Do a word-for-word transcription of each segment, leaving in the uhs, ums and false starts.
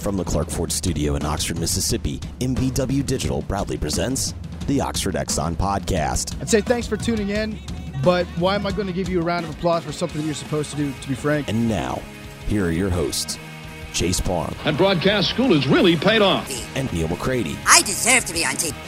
From the Clark Ford Studio in Oxford, Mississippi, M V W Digital proudly presents the Oxford Exxon Podcast. I'd say thanks for tuning in, but why am I going to give you a round of applause for something that you're supposed to do, to be frank? And now, here are your hosts, Chase Parham. And broadcast school has really paid off. And Neil McCready. I deserve to be on T V.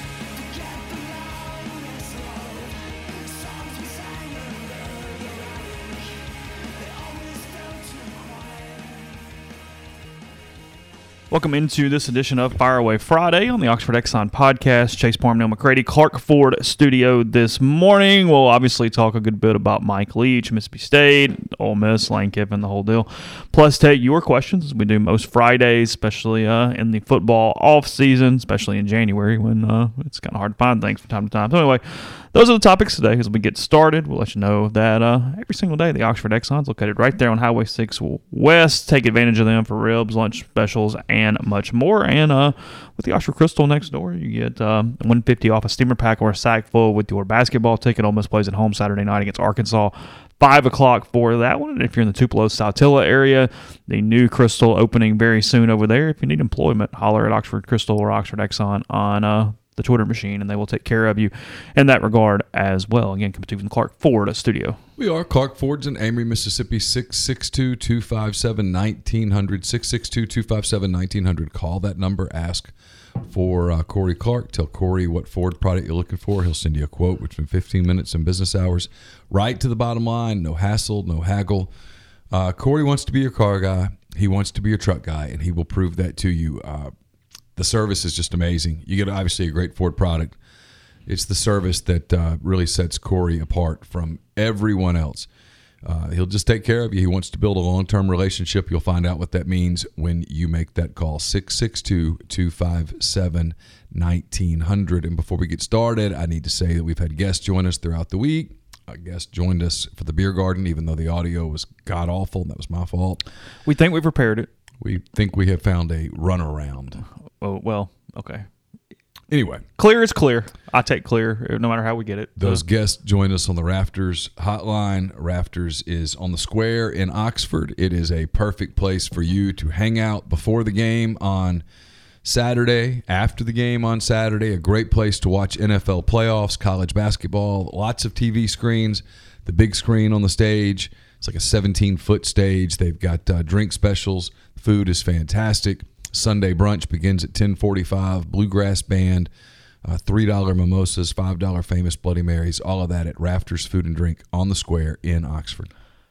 Welcome into this edition of Fire Away Friday on the Oxford Exxon Podcast. Chase Parham, Neil McCready, Clark Ford Studio this morning. We'll obviously talk a good bit about Mike Leach, Mississippi State, Ole Miss, Lane Kiffin, the whole deal. Plus, take your questions as we do most Fridays, especially uh, in the football off season, especially in January when uh, it's kind of hard to find things from time to time. So anyway, those are the topics today. As we get started, we'll let you know that uh, every single day the Oxford Exxon is located right there on Highway six West. Take advantage of them for ribs, lunch specials, and much more. And uh, with the Oxford Crystal next door, you get uh, one hundred fifty dollars off a steamer pack or a sack full with your basketball ticket. Ole Miss plays at home Saturday night against Arkansas. five o'clock for that one. And if you're in the Tupelo, Saltillo area, the new Crystal opening very soon over there. If you need employment, holler at Oxford Crystal or Oxford Exxon on uh, the Twitter machine, and they will take care of you in that regard as well. Again, coming to you from the Clark Ford Studio. We are Clark Ford's in Amory, Mississippi, six six two, two five seven, one nine zero zero, six six two, two five seven, one nine zero zero. Call that number, ask for uh, Corey Clark. Tell Corey what Ford product you're looking for. He'll send you a quote within fifteen minutes in business hours. Right to the bottom line, no hassle, no haggle. Uh, Corey wants to be your car guy. He wants to be your truck guy, and he will prove that to you. Uh, the service is just amazing. You get obviously a great Ford product. It's the service that uh, really sets Corey apart from everyone else. Uh, he'll just take care of you. He wants to build a long-term relationship. You'll find out what that means when you make that call, six six two, two five seven, one nine zero zero. And before we get started, I need to say that we've had guests join us throughout the week. A guest joined us for the beer garden, even though the audio was god-awful. That was my fault. We think we've repaired it. We think we have found a runaround. Oh, well, okay. Anyway. Clear is clear. I take clear no matter how we get it. Those uh, guests join us on the Rafters hotline. Rafters is on the square in Oxford. It is a perfect place for you to hang out before the game on Saturday, after the game on Saturday. A great place to watch N F L playoffs, college basketball, lots of T V screens, the big screen on the stage. It's like a seventeen-foot stage. They've got uh, drink specials. Food is fantastic. Sunday brunch begins at ten forty-five. Bluegrass band, uh, three dollar mimosas, five dollar famous Bloody Marys, all of that at Rafters Food and Drink on the square in Oxford.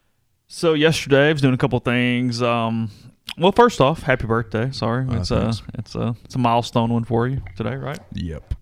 So yesterday I was doing a couple things. Um, well, first off, happy birthday. Sorry. It's, uh, it's, a, it's a milestone one for you today, right? Yep.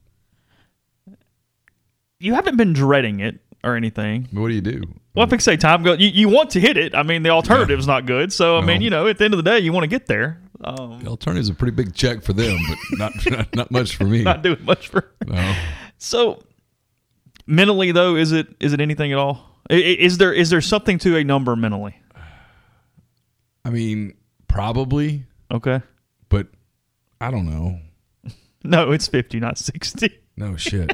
You haven't been dreading it or anything. What do you do? Well, if I say time go, you, you want to hit it. I mean, the alternative's yeah. not good. So, I no. mean, you know, at the end of the day, you want to get there. Um, the alternative's a pretty big check for them, but not not, not much for me. Not doing much for no. So, mentally though, is it is it anything at all? Is there is there something to a number mentally? I mean, probably. Okay. But I don't know. No, it's fifty, not sixty. No shit.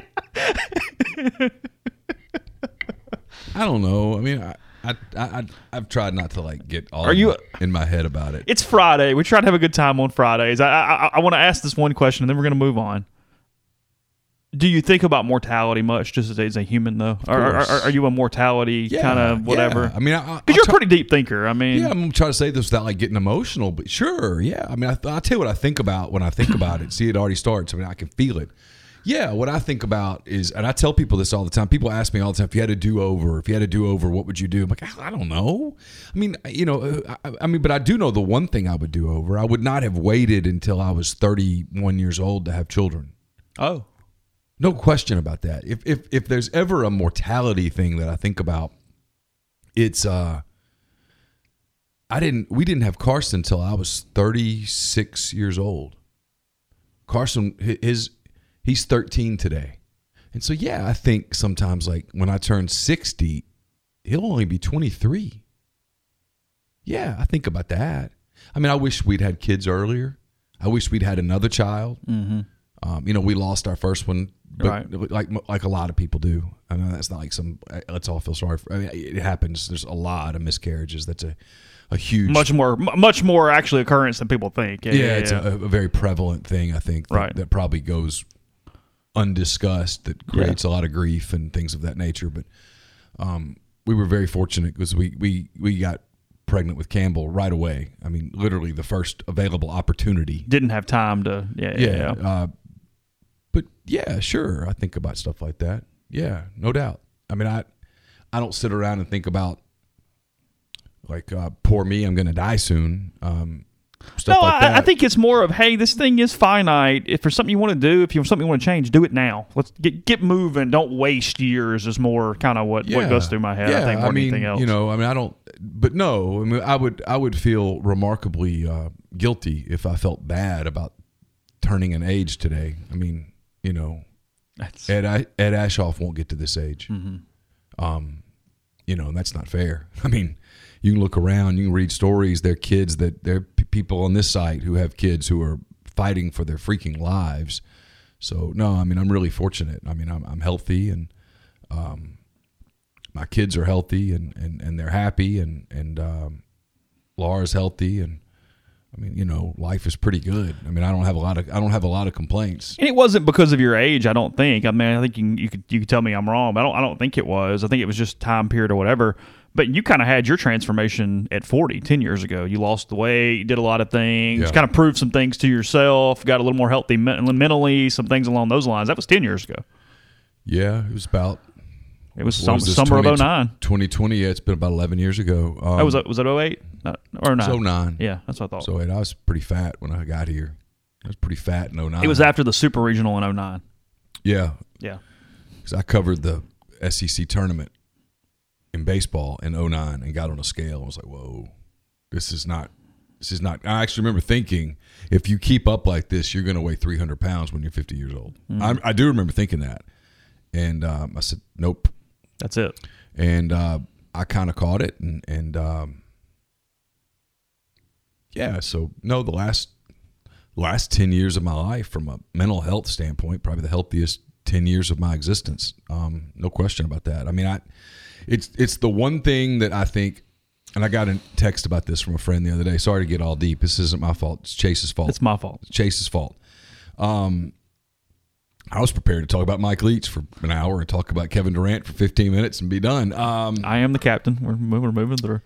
I don't know. I mean, I, I, I, I've tried not to like get all Are you, my, in my head about it. It's Friday. We try to have a good time on Fridays. I, I, I want to ask this one question, and then we're going to move on. Do you think about mortality much, just as a, as a human, though? Or are, are, are you a mortality yeah, kind of whatever? Yeah. I mean, because you're a pretty deep thinker. I mean, yeah, I'm trying to say this without like getting emotional, but sure, yeah. I mean, I, I'll tell you what I think about when I think about it. See, it already starts. I mean, I can feel it. Yeah, what I think about is, and I tell people this all the time. People ask me all the time, if you had a do-over, if you had a do-over, what would you do? I'm like, I don't know. I mean, you know, I, I mean, but I do know the one thing I would do over. I would not have waited until I was thirty-one years old to have children. Oh. No question about that. If if if there's ever a mortality thing that I think about, it's uh I didn't we didn't have Carson until I was thirty-six years old. Carson his he's thirteen today. And so yeah, I think sometimes like when I turn sixty, he'll only be twenty-three. Yeah, I think about that. I mean, I wish we'd had kids earlier. I wish we'd had another child. Mm-hmm. Um, you know, we lost our first one, but Right. like like a lot of people do. I mean, that's not like some. Let's all feel sorry for. I mean, it happens. There's a lot of miscarriages. That's a a huge, Much more, m- much more actually occurrence than people think. Yeah, yeah, yeah, it's yeah. A, a very prevalent thing. I think that, Right. that probably goes undiscussed. That creates a lot of grief and things of that nature. But um, we were very fortunate because we we we got pregnant with Campbell right away. I mean, literally the first available opportunity. Didn't have time to. Yeah, yeah. Yeah. yeah. Uh, but yeah, sure. I think about stuff like that. Yeah, no doubt. I mean, I I don't sit around and think about like, uh, poor me, I'm going to die soon. Um, stuff No, like I, that. I think it's more of, hey, this thing is finite. If there's something you want to do, if you have something you want to change, do it now. Let's get get moving. Don't waste years. Is more kind of what, what goes through my head. Yeah, I think more I mean, than anything else. You know, I mean, I don't. But no, I mean, I would I would feel remarkably uh, guilty if I felt bad about turning an age today. I mean, you know, That's, Ed I, Ed Ashoff won't get to this age. mm-hmm. Um, you know, and that's not fair. I mean, you can look around, you can read stories. There are kids that there are p- people on this site who have kids who are fighting for their freaking lives. So no, I mean, I'm really fortunate. I mean, I'm I'm healthy, and um, my kids are healthy, and, and, and they're happy, and and um, Laura's healthy, and I mean, you know, life is pretty good. I mean, I don't have a lot of I don't have a lot of complaints. And it wasn't because of your age, I don't think. I mean, I think you, you could you could tell me I'm wrong, but I don't I don't think it was. I think it was just time period or whatever. But you kind of had your transformation at forty, ten years ago. You lost the weight, you did a lot of things, Yeah. kind of proved some things to yourself, got a little more healthy men- mentally, some things along those lines. That was ten years ago. Yeah, it was about It was what some, was this, summer of twenty oh nine. twenty twenty, yeah, it's been about eleven years ago. Um, Oh, was it was it oh eight? No, or it was nine? oh nine. Yeah, that's what I thought. So and I was pretty fat when I got here. I was pretty fat in oh nine. It was after the Super Regional in oh nine. Yeah, Yeah. because I covered the S E C tournament in baseball in oh nine and got on a scale. I was like, whoa, this is not, this is not. I actually remember thinking, if you keep up like this, you're going to weigh three hundred pounds when you're fifty years old. I, I do remember thinking that. And um, I said, nope. That's it. And uh, I kind of caught it. And, and um, yeah, so no, the last last ten years of my life from a mental health standpoint, probably the healthiest ten years of my existence. Um, no question about that. I mean, I it's it's the one thing that I think, and I got a text about this from a friend the other day. Sorry to get all deep. This isn't my fault. It's Chase's fault. It's my fault. It's Chase's fault. Um, I was prepared to talk about Mike Leach for an hour and talk about Kevin Durant for fifteen minutes and be done. Um, I am the captain. We're, we're moving through.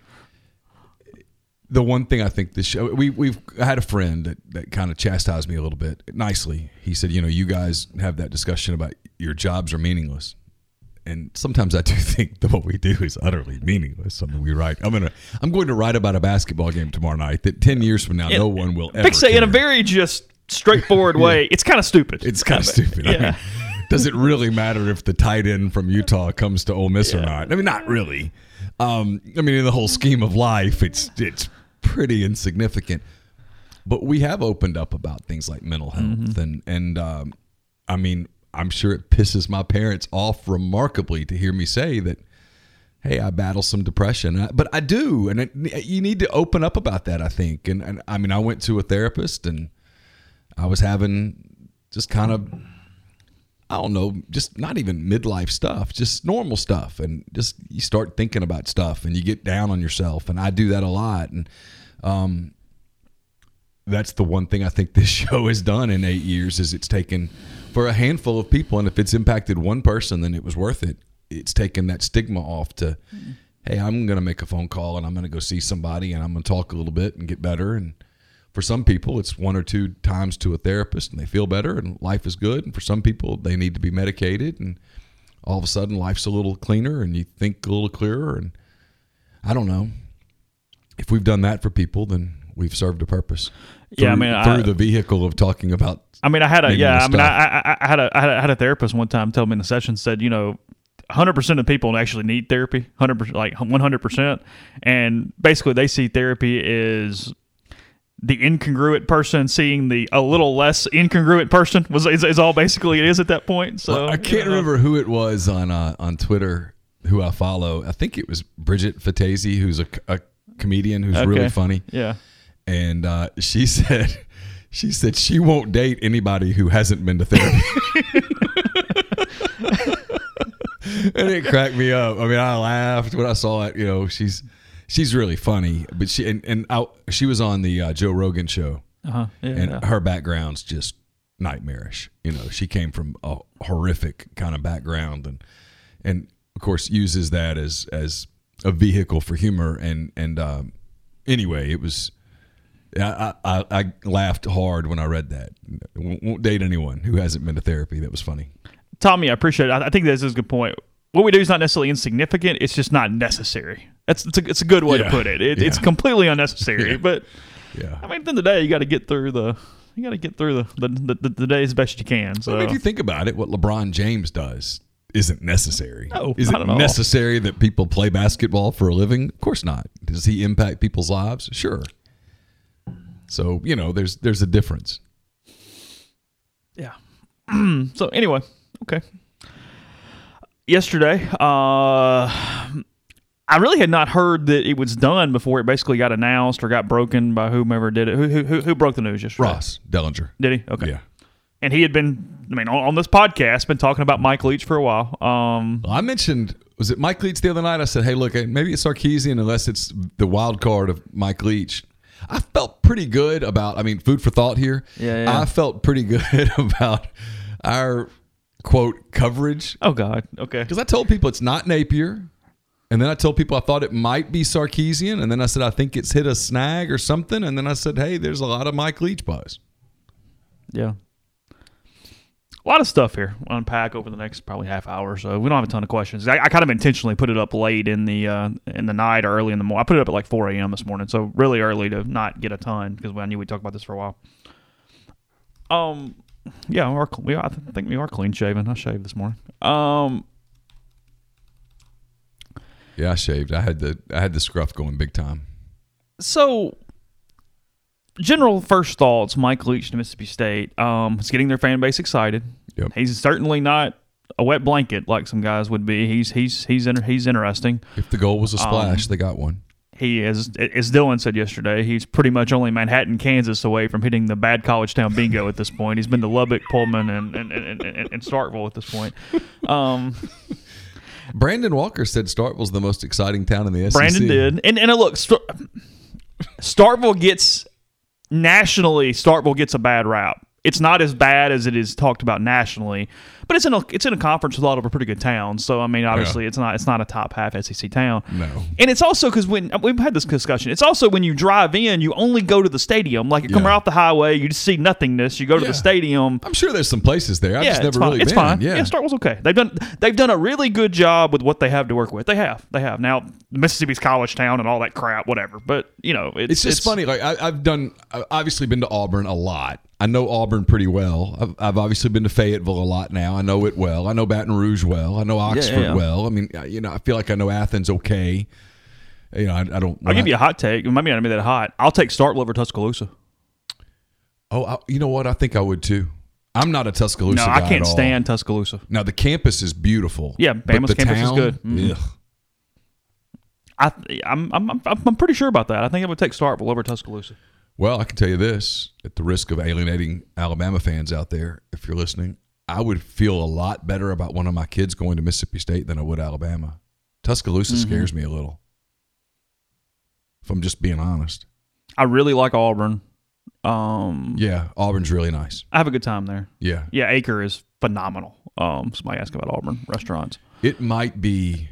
the one thing I think this show, we, we've I had a friend that, that kind of chastised me a little bit nicely. He said, you know, you guys have that discussion about your jobs are meaningless. And sometimes I do think that what we do is utterly meaningless. I mean, we write. I'm gonna. I'm going to write about a basketball game tomorrow night that ten years from now, In- no one will ever. Fix it in a care. very just straightforard way. It's kind of stupid. It's kind of stupid. I Yeah. mean, does it really matter if the tight end from Utah comes to Ole Miss or Yeah. not? I mean, not really. Um, I mean, in the whole scheme of life, it's it's pretty insignificant. But we have opened up about things like mental health, Mm-hmm. and and um, I mean, I'm sure it pisses my parents off remarkably to hear me say that. Hey, I battle some depression, but I do, and it, you need to open up about that. I think, and, and I mean, I went to a therapist, and I was having just kind of, I don't know, just not even midlife stuff, just normal stuff, and just you start thinking about stuff, and you get down on yourself, and I do that a lot, and um, that's the one thing I think this show has done in eight years is it's taken for a handful of people, and if it's impacted one person, then it was worth it. It's taken that stigma off to, hey, I'm going to make a phone call and I'm going to go see somebody and I'm going to talk a little bit and get better. And for some people, it's one or two times to a therapist and they feel better and life is good. And for some people, they need to be medicated and all of a sudden life's a little cleaner and you think a little clearer. And I don't know. If we've done that for people, then we've served a purpose. Yeah, I Through- mean, through I- the vehicle of talking about. I mean, I had a Maybe yeah. the I mean, stuff. I, I I had a I had a, I had a therapist one time tell me in the session said, you know, one hundred percent of people actually need therapy, one hundred percent, like one hundred percent, and basically they see therapy as the incongruent person seeing the a little less incongruent person was is, is all basically it is at that point. So Well, I can't you know. remember who it was on uh, on Twitter who I follow. I think it was Bridget Fatese, who's a, a comedian who's Okay. really funny. Yeah. And uh, she said, She said she won't date anybody who hasn't been to therapy. And it cracked me up. I mean, I laughed when I saw it. You know, she's she's really funny. But she and, and I, she was on the uh, Joe Rogan show, Uh-huh. Yeah, and yeah. her background's just nightmarish. You know, she came from a horrific kind of background, and and of course uses that as as a vehicle for humor. And and um, anyway, it was. I, I I laughed hard when I read that. Won't, won't date anyone who hasn't been to therapy. That was funny. Tommy, I appreciate it. I I think this is a good point. What we do is not necessarily insignificant. It's just not necessary. That's it's a, it's a good way Yeah. to put it. it Yeah. It's completely unnecessary. Yeah. But Yeah. I mean, at the end of the day, you got to get through the you got to get through the the, the the day as best you can. So I mean, if you think about it, what LeBron James does isn't necessary. No, is not it at all. necessary that people play basketball for a living? Of course not. Does he impact people's lives? Sure. So you know, there's there's a difference. yeah. So anyway, okay. Yesterday, uh, I really had not heard that it was done before it basically got announced or got broken by whomever did it. Who who who, who broke the news yesterday? Ross Dellinger. Did he? Okay. Yeah. And he had been, I mean, on, on this podcast, been talking about Mike Leach for a while. Um, Well, I mentioned, was it Mike Leach the other night? I said, hey, look, maybe it's Sarkisian unless it's the wild card of Mike Leach. I felt pretty good about, I mean, food for thought here. Yeah, yeah. I felt pretty good about our, quote, coverage. oh God. Okay. Because I told people it's not Napier. And then I told people I thought it might be Sarkisian. And then I said, I think it's hit a snag or something. And then I said, hey, there's a lot of Mike Leach buzz. Yeah. A lot of stuff here. We'll unpack over the next probably half hour or so. We don't have a ton of questions. I, I kind of intentionally put it up late in the uh, in the night or early in the morning. I put it up at like four a.m. this morning, so really early to not get a ton because I knew we'd talk about this for a while. Um, yeah, we are, we are, I think we are clean shaven. I shaved this morning. Um, Yeah, I shaved. I had the I had the scruff going big time. so general first thoughts. Mike Leach to Mississippi State. Um, it's getting their fan base excited. Yep. He's certainly not a wet blanket like some guys would be. He's he's he's inter- he's interesting. If the goal was a splash, Um, they got one. He is, as Dylan said yesterday, he's pretty much only Manhattan, Kansas away from hitting the bad college town bingo at this point. He's been to Lubbock, Pullman, and and, and, and, and Starkville at this point. Um, Brandon Walker said Starkville's the most exciting town in the S E C. Brandon did. And, and look, Star- Starkville gets, nationally, Starkville gets a bad rap. It's not as bad as it is talked about nationally, but it's in a it's in a conference with a lot of pretty good towns. So I mean, obviously, Yeah. it's not it's not a top half S E C town. No. And it's also because when we've had this discussion, it's also when you drive in, you only go to the stadium. Like you come Yeah. off the highway, you just see nothingness. You go to Yeah. the stadium. I'm sure there's some places there. I've yeah, just it's never fine. really It's been. fine. Yeah. Yeah, Starkville's okay. They've done they've done a really good job with what they have to work with. They have. They have. Now Mississippi's college town and all that crap, whatever. But you know, it's, It's just funny. Like I, I've done, I've obviously been to Auburn a lot. I know Auburn pretty well. I've, I've obviously been to Fayetteville a lot now. I know it well. I know Baton Rouge well. I know Oxford yeah. well. I mean, you know, I feel like I know Athens okay. You know, I, I don't. I'll give you a hot take. It might not be that hot. I'll take Starkville over Tuscaloosa. Oh, I, you know what? I think I would too. I'm not a Tuscaloosa No, guy I can't at all. stand Tuscaloosa. Now the campus is beautiful. Yeah, but Bama's the campus is town, good. Mhm. ugh. I, I'm, I'm, I'm, I'm pretty sure about that. I think I would take Starkville over Tuscaloosa. Well, I can tell you this, at the risk of alienating Alabama fans out there, if you're listening, I would feel a lot better about one of my kids going to Mississippi State than I would Alabama. Tuscaloosa Mm-hmm. scares me a little, if I'm just being honest. I really like Auburn. Um, Yeah, Auburn's really nice. I have a good time there. Yeah. Yeah, Acre is phenomenal. Um, somebody asked about Auburn restaurants. It might be,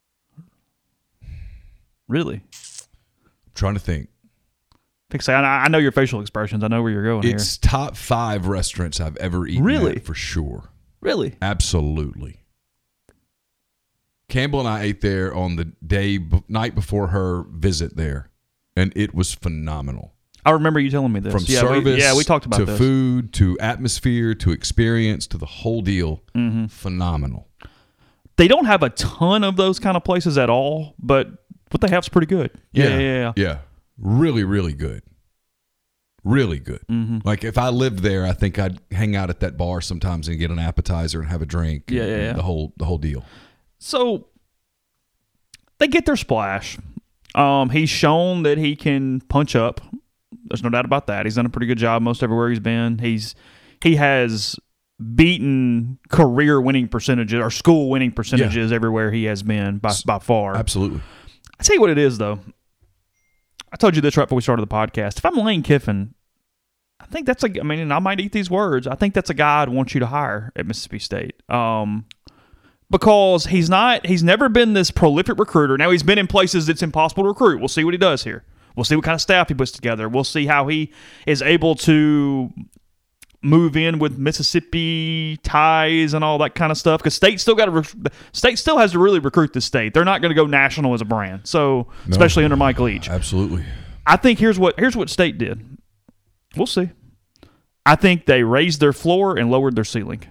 Really? I'm trying to think, Think say, I, I know your facial expressions. I know where you're going it's top five restaurants I've ever eaten Really? at for sure. here. Really? Absolutely. Campbell and I ate there on the day night before her visit there, and it was phenomenal. I remember you telling me this. From yeah, service we, yeah, we talked about to this. food to atmosphere to experience to the whole deal. Mm-hmm. Phenomenal. They don't have a ton of those kind of places at all, but what they have is pretty good. Yeah, yeah, yeah. yeah. Yeah. Really, really good. Really good. Mm-hmm. Like if I lived there, I think I'd hang out at that bar sometimes and get an appetizer and have a drink. Yeah, and, yeah, and yeah. The whole the whole deal. So they get their splash. Um, he's shown that he can punch up. There's no doubt about that. He's done a pretty good job most everywhere he's been. He's he has beaten career winning percentages or school winning percentages yeah. everywhere he has been by by far. Absolutely. I tell you what it is though. I told you this right before we started the podcast. If I'm Lane Kiffin, I think that's a. I mean, and I might eat these words. I think that's a guy I'd want you to hire at Mississippi State. Um, because he's not. He's never been this prolific recruiter. Now he's been in places that's impossible to recruit. We'll see what he does here. We'll see what kind of staff he puts together. We'll see how he is able to move in with Mississippi ties and all that kind of stuff. Because State still got to. Rec- State still has to really recruit the state. They're not going to go national as a brand. So no, especially under Mike Leach. Absolutely. I think here's what here's what State did. We'll see. I think they raised their floor and lowered their ceiling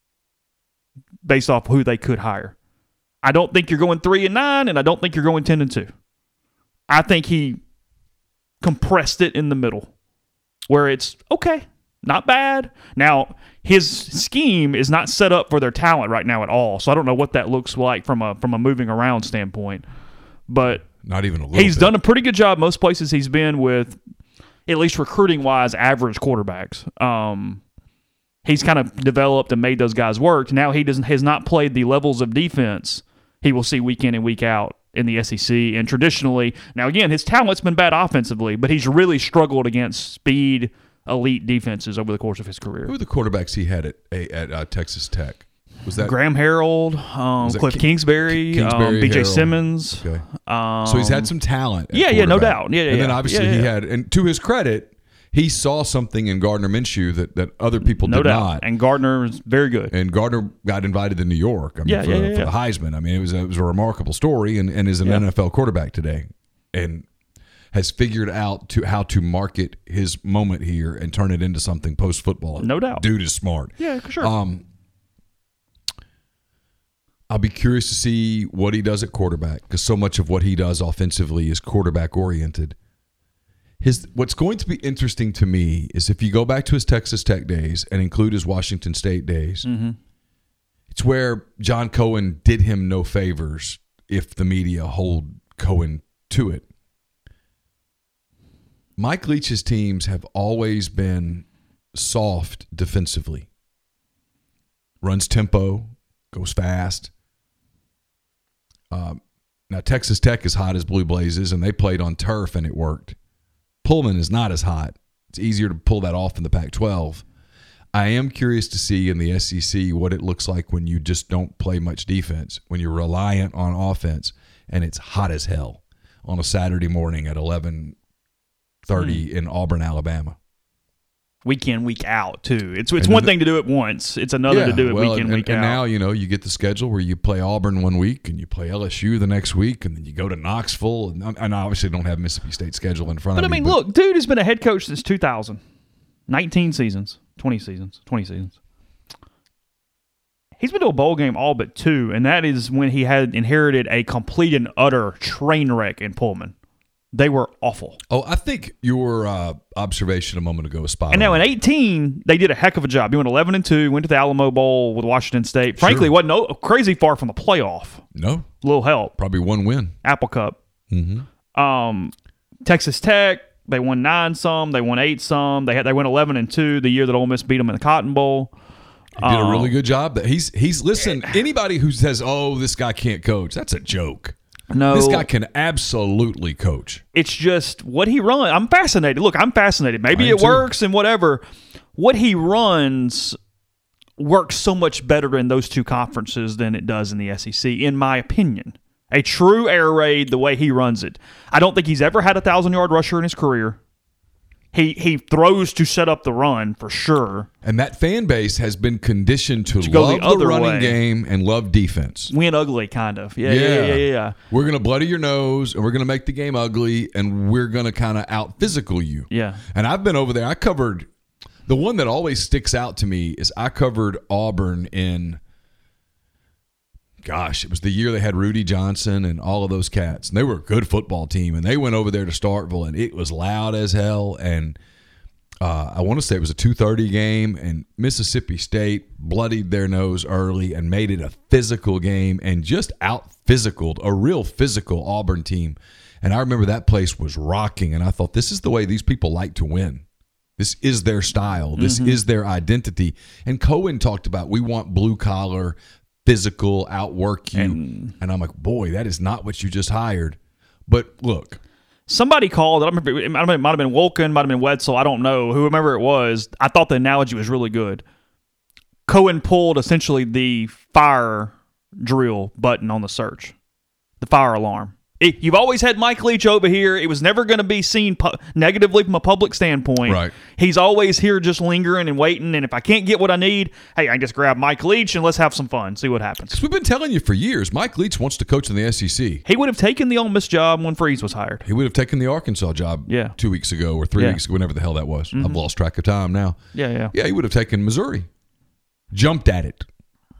based off who they could hire. I don't think you're going three and nine, and I don't think you're going ten and two. I think he compressed it in the middle, where it's okay, not bad. Now his scheme is not set up for their talent right now at all, so I don't know what that looks like from a from a moving around standpoint. But not even a little. He's bit. done a pretty good job most places he's been with. At least recruiting-wise, average quarterbacks. Um, he's kind of developed and made those guys work. Now he doesn't has not played the levels of defense he will see week in and week out in the S E C. And traditionally, now again, his talent's been bad offensively, but he's really struggled against speed, elite defenses over the course of his career. Who were the quarterbacks he had at at uh, Texas Tech? Was that Graham Harold, um, Cliff Ki- Kingsbury, Kingsbury um, B J Harold. Simmons. Okay. Um, So he's had some talent. at Yeah, yeah, no quarterback. doubt. Yeah, yeah, and then yeah. obviously Yeah, yeah. he had, and to his credit, he saw something in Gardner Minshew that, that other people no did doubt. not. And Gardner is very good. And Gardner got invited to New York. I mean, Yeah, for, yeah, the, yeah, for yeah. the Heisman. I mean, it was a, it was a remarkable story, and, and is an Yeah. N F L quarterback today, and has figured out to how to market his moment here and turn it into something post football. No doubt. Dude is smart. Yeah, sure. Um, I'll be curious to see what he does at quarterback, because so much of what he does offensively is quarterback oriented. His what's going to be interesting to me is if you go back to his Texas Tech days and include his Washington State days, mm-hmm. it's where John Cohen did him no favors if the media hold Cohen to it. Mike Leach's teams have always been soft defensively. Runs tempo, goes fast. Um, now, Texas Tech is hot as blue blazes, and they played on turf, and it worked. Pullman is not as hot. It's easier to pull that off in the Pac twelve. I am curious to see in the S E C what it looks like when you just don't play much defense, when you're reliant on offense, and it's hot as hell on a Saturday morning at eleven thirty mm. in Auburn, Alabama. Week in, week out, too. It's it's one thing to do it once. It's another yeah, to do it well, week in, and, week and out. And now, you know, you get the schedule where you play Auburn one week and you play L S U the next week, and then you go to Knoxville. And, and I obviously don't have Mississippi State schedule in front but of I me. mean, look, dude has been a head coach since two thousand. nineteen seasons. twenty seasons. twenty seasons. He's been to a bowl game all but two, and that is when he had inherited a complete and utter train wreck in Pullman. They were awful. Oh, I think your uh, observation a moment ago was spot And now on. in eighteen, they did a heck of a job. He went eleven and two, went to the Alamo Bowl with Washington State. Frankly, Sure. wasn't no, crazy far from the playoff. No, A little help. probably one win. Apple Cup. Mm-hmm. Um, Texas Tech, they won nine some. They won eight some. They had they went eleven and two the year that Ole Miss beat them in the Cotton Bowl. He did a Um, really good job. That he's he's listen. Anybody who says, "Oh, this guy can't coach," that's a joke. No, This guy can absolutely coach. it's just what he runs. I'm fascinated. Look, I'm fascinated. Maybe I am it too. works and whatever. What he runs works so much better in those two conferences than it does in the S E C, in my opinion. A true air raid, the way he runs it. I don't think he's ever had a thousand-yard rusher in his career. He he throws to set up the run for sure. And that fan base has been conditioned to, To go the love the, other running way. game and love defense. Win ugly, kind of. Yeah, yeah, yeah, yeah. yeah, yeah. We're going to bloody your nose, and we're going to make the game ugly, and we're going to kind of out-physical you. Yeah. And I've been over there. I covered – the one that always sticks out to me is I covered Auburn in – gosh, it was the year they had Rudy Johnson and all of those cats. And they were a good football team, and they went over there to Starkville, and it was loud as hell. And uh, I want to say it was a two thirty game, and Mississippi State bloodied their nose early and made it a physical game and just out-physicaled a real physical Auburn team. And I remember that place was rocking, and I thought, this is the way these people like to win. This is their style. This mm-hmm. is their identity. And Cohen talked about, we want blue-collar, physical, outwork you. And, and I'm like, boy, that is not what you just hired. But look. Somebody called, I don't remember, it might have been, might have been Wolken, might have been Wetzel, I don't know. Whoever it was, I thought the analogy was really good. Cohen pulled essentially the fire drill button on the search, the fire alarm. It, you've always had Mike Leach over here. It was never going to be seen pu- negatively from a public standpoint. Right. He's always here just lingering and waiting, and if I can't get what I need, hey, I can just grab Mike Leach and let's have some fun, see what happens. Because we've been telling you for years, Mike Leach wants to coach in the S E C. He would have taken the Ole Miss job when Freeze was hired. He would have taken the Arkansas job yeah. two weeks ago or three yeah. weeks ago, whenever the hell that was. Mm-hmm. I've lost track of time now. Yeah, yeah. Yeah, he would have taken Missouri. Jumped at it.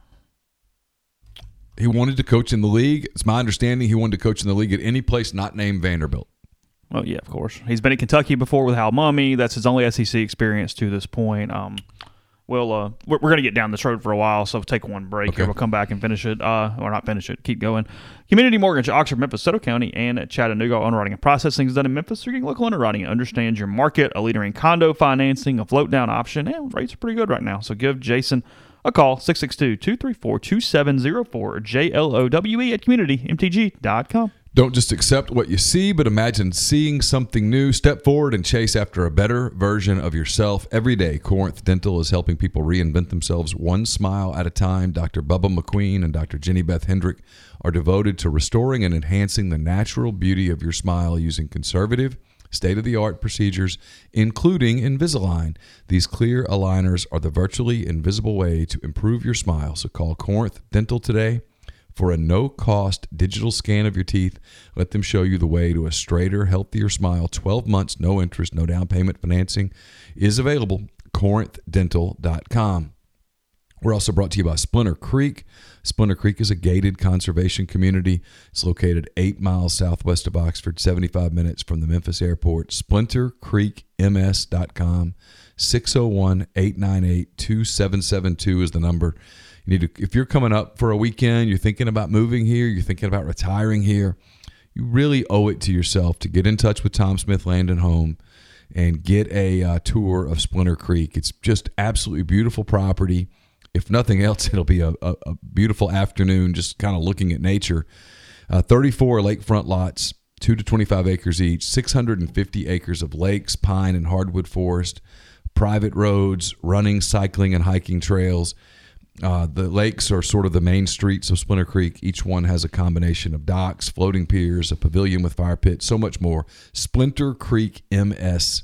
He wanted to coach in the league. It's my understanding he wanted to coach in the league at any place not named Vanderbilt. Oh, yeah, of course. He's been at Kentucky before with Hal Mummy. That's his only S E C experience to this point. Um, well, uh, we're, we're going to get down this road for a while, so take one break okay. here. We'll come back and finish it. Uh, or not finish it. Keep going. Community Mortgage, Oxford, Memphis, Soto County, and Chattanooga. Underwriting and processing is done in Memphis. So you're getting local underwriting and understand your market. A leader in condo financing, a float-down option. And rates are pretty good right now. So give Jason a call, six six two, two three four, two seven zero four, or J L O W E at community m t g dot com. Don't just accept what you see, but imagine seeing something new. Step forward and chase after a better version of yourself every day. Corinth Dental is helping people reinvent themselves one smile at a time. Doctor Bubba McQueen and Doctor Jenny Beth Hendrick are devoted to restoring and enhancing the natural beauty of your smile using conservative, state-of-the-art procedures, including Invisalign. These clear aligners are the virtually invisible way to improve your smile. So call Corinth Dental today for a no-cost digital scan of your teeth. Let them show you the way to a straighter, healthier smile. twelve months, no interest, no down payment financing is available. corinth dental dot com. We're also brought to you by Splinter Creek. Splinter Creek is a gated conservation community. It's located eight miles southwest of Oxford, seventy-five minutes from the Memphis airport. splinter creek m s dot com. six oh one, eight nine eight, two seven seven two is the number. You need to, if you're coming up for a weekend, you're thinking about moving here, you're thinking about retiring here, you really owe it to yourself to get in touch with Tom Smith Land and Home and get a uh, tour of Splinter Creek. It's just absolutely beautiful property. If nothing else, it'll be a, a, a beautiful afternoon just kind of looking at nature. Uh, thirty-four lakefront lots, two to twenty-five acres each, six hundred fifty acres of lakes, pine, and hardwood forest, private roads, running, cycling, and hiking trails. Uh, the lakes are sort of the main streets of Splinter Creek. Each one has a combination of docks, floating piers, a pavilion with fire pit, so much more. splinter creek m s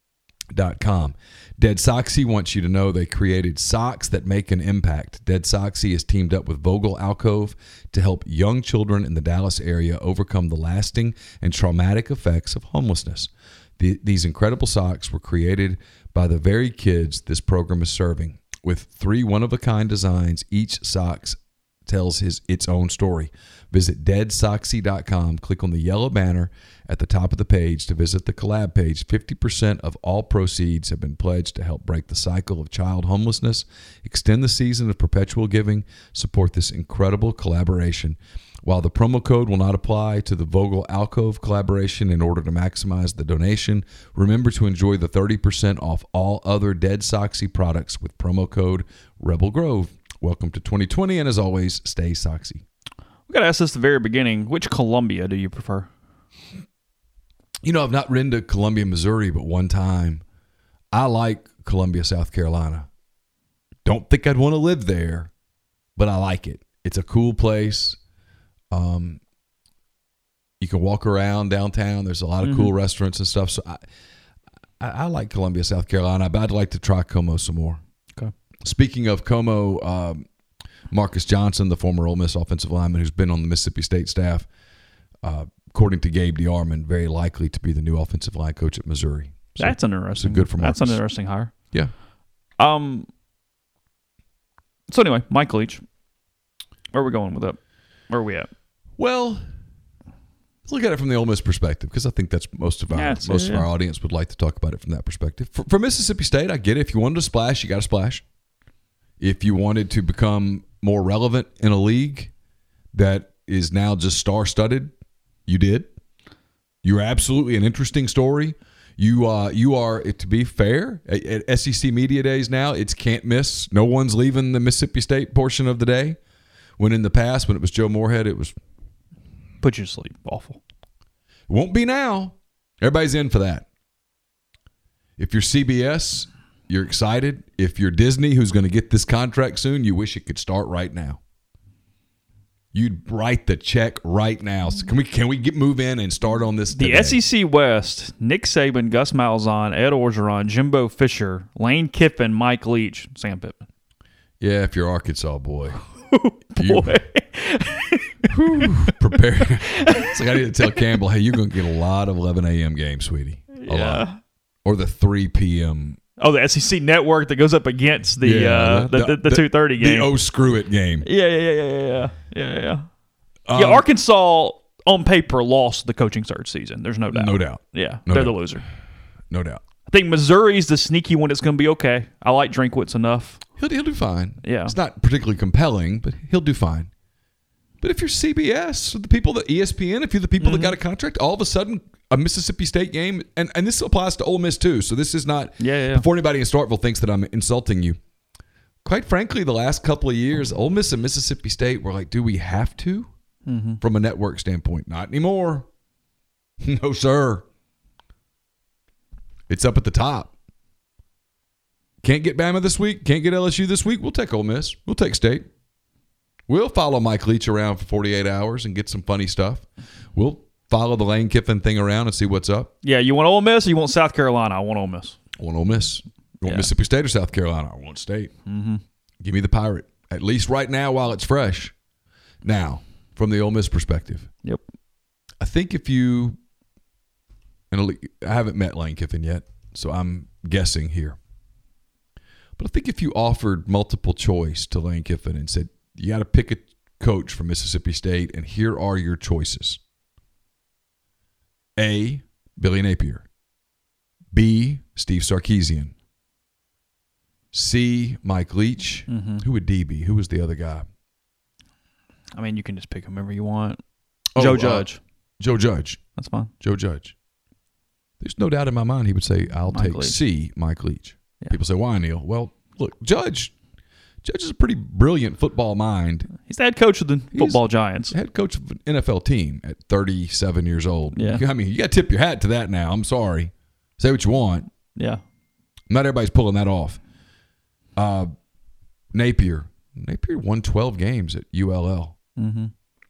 dot com. Dead Soxy wants you to know they created socks that make an impact. Dead Soxy has teamed up with Vogel Alcove to help young children in the Dallas area overcome the lasting and traumatic effects of homelessness. The, these incredible socks were created by the very kids this program is serving. With three one-of-a-kind designs, each sock tells his its own story. Visit dead soxy dot com. Click on the yellow banner at the top of the page to visit the collab page. fifty percent of all proceeds have been pledged to help break the cycle of child homelessness, extend the season of perpetual giving, support this incredible collaboration. While the promo code will not apply to the Vogel Alcove collaboration, in order to maximize the donation, remember to enjoy the thirty percent off all other Dead Soxy products with promo code Rebel Grove. Welcome to twenty twenty, and as always, stay Soxy. We got to ask this at the very beginning. Which Columbia do you prefer? You know, I've not been to Columbia, Missouri, but one time. I like Columbia, South Carolina. Don't think I'd want to live there, but I like it. It's a cool place. Um, you can walk around downtown. There's a lot of mm-hmm. cool restaurants and stuff. So I, I, I like Columbia, South Carolina, but I'd like to try Como some more. Okay. Speaking of Como, um, Marcus Johnson, the former Ole Miss offensive lineman who's been on the Mississippi State staff, uh, according to Gabe DeArmond, very likely to be the new offensive line coach at Missouri. So that's interesting. So good for Marcus. That's an interesting hire. Yeah. Um. So anyway, Mike Leach. Where are we going with that? Where are we at? Well, let's look at it from the Ole Miss perspective, because I think that's most of our yeah, most yeah. of our audience would like to talk about it from that perspective. For, for Mississippi State, I get it. If you wanted to splash, you got to splash. If you wanted to become more relevant in a league that is now just star-studded, you did. You're absolutely an interesting story. You uh, you are, to be fair, at, at S E C Media Days now, it's can't miss. No one's leaving the Mississippi State portion of the day. When in the past, when it was Joe Moorhead, it was put you to sleep. Awful. It won't be now. Everybody's in for that. If you're C B S, you're excited. If you're Disney, who's going to get this contract soon, you wish it could start right now. You'd write the check right now. So can we can we get move in and start on this today? The S E C West, Nick Saban, Gus Malzahn, Ed Orgeron, Jimbo Fisher, Lane Kiffin, Mike Leach, Sam Pittman. Yeah, if you're Arkansas, boy. boy. You, prepare. It's like I need to tell Campbell, hey, you're going to get a lot of eleven a.m. games, sweetie. A yeah. lot. Or the three p.m. Oh, the S E C network that goes up against the yeah, uh, the, the, the, the two thirty game. The oh, screw it game. Yeah, yeah, yeah, yeah, yeah, yeah, yeah. Um, yeah, Arkansas on paper lost the coaching search season. There's no doubt. No doubt. Yeah, no they're doubt. the loser. No doubt. I think Missouri's the sneaky one. It's going to be okay. I like Drinkwitz enough. He'll, he'll do fine. Yeah. It's not particularly compelling, but he'll do fine. But if you're C B S, the people that E S P N, if you're the people mm-hmm. that got a contract, all of a sudden a Mississippi State game, and, and this applies to Ole Miss too. So this is not, yeah, yeah, yeah. before anybody in Starkville thinks that I'm insulting you. Quite frankly, the last couple of years, Ole Miss and Mississippi State were like, do we have to? Mm-hmm. From a network standpoint, not anymore. No, sir. It's up at the top. Can't get Bama this week. Can't get L S U this week. We'll take Ole Miss. We'll take State. We'll follow Mike Leach around for forty-eight hours and get some funny stuff. We'll follow the Lane Kiffin thing around and see what's up. Yeah, you want Ole Miss or you want South Carolina? I want Ole Miss. I want Ole Miss. You want yeah. Mississippi State or South Carolina? I want State. Mm-hmm. Give me the Pirate, at least right now while it's fresh. Now, from the Ole Miss perspective. Yep. I think if you, and I haven't met Lane Kiffin yet, so I'm guessing here. But I think if you offered multiple choice to Lane Kiffin and said, you got to pick a coach from Mississippi State, and here are your choices. A, Billy Napier. B, Steve Sarkisian. C, Mike Leach. Mm-hmm. Who would D be? Who was the other guy? I mean, you can just pick whomever you want. Oh, Joe uh, Judge. Joe Judge. That's fine. Joe Judge. There's no doubt in my mind he would say, I'll Mike take Leach. C, Mike Leach. Yeah. People say, why, Neil? Well, look, Judge Judge is a pretty brilliant football mind. He's the head coach of the football He's Giants. Head coach of an N F L team at thirty-seven years old. Yeah. I mean, you got to tip your hat to that now. I'm sorry. Say what you want. Yeah. Not everybody's pulling that off. Uh, Napier. Napier won twelve games at U L L. Mm-hmm.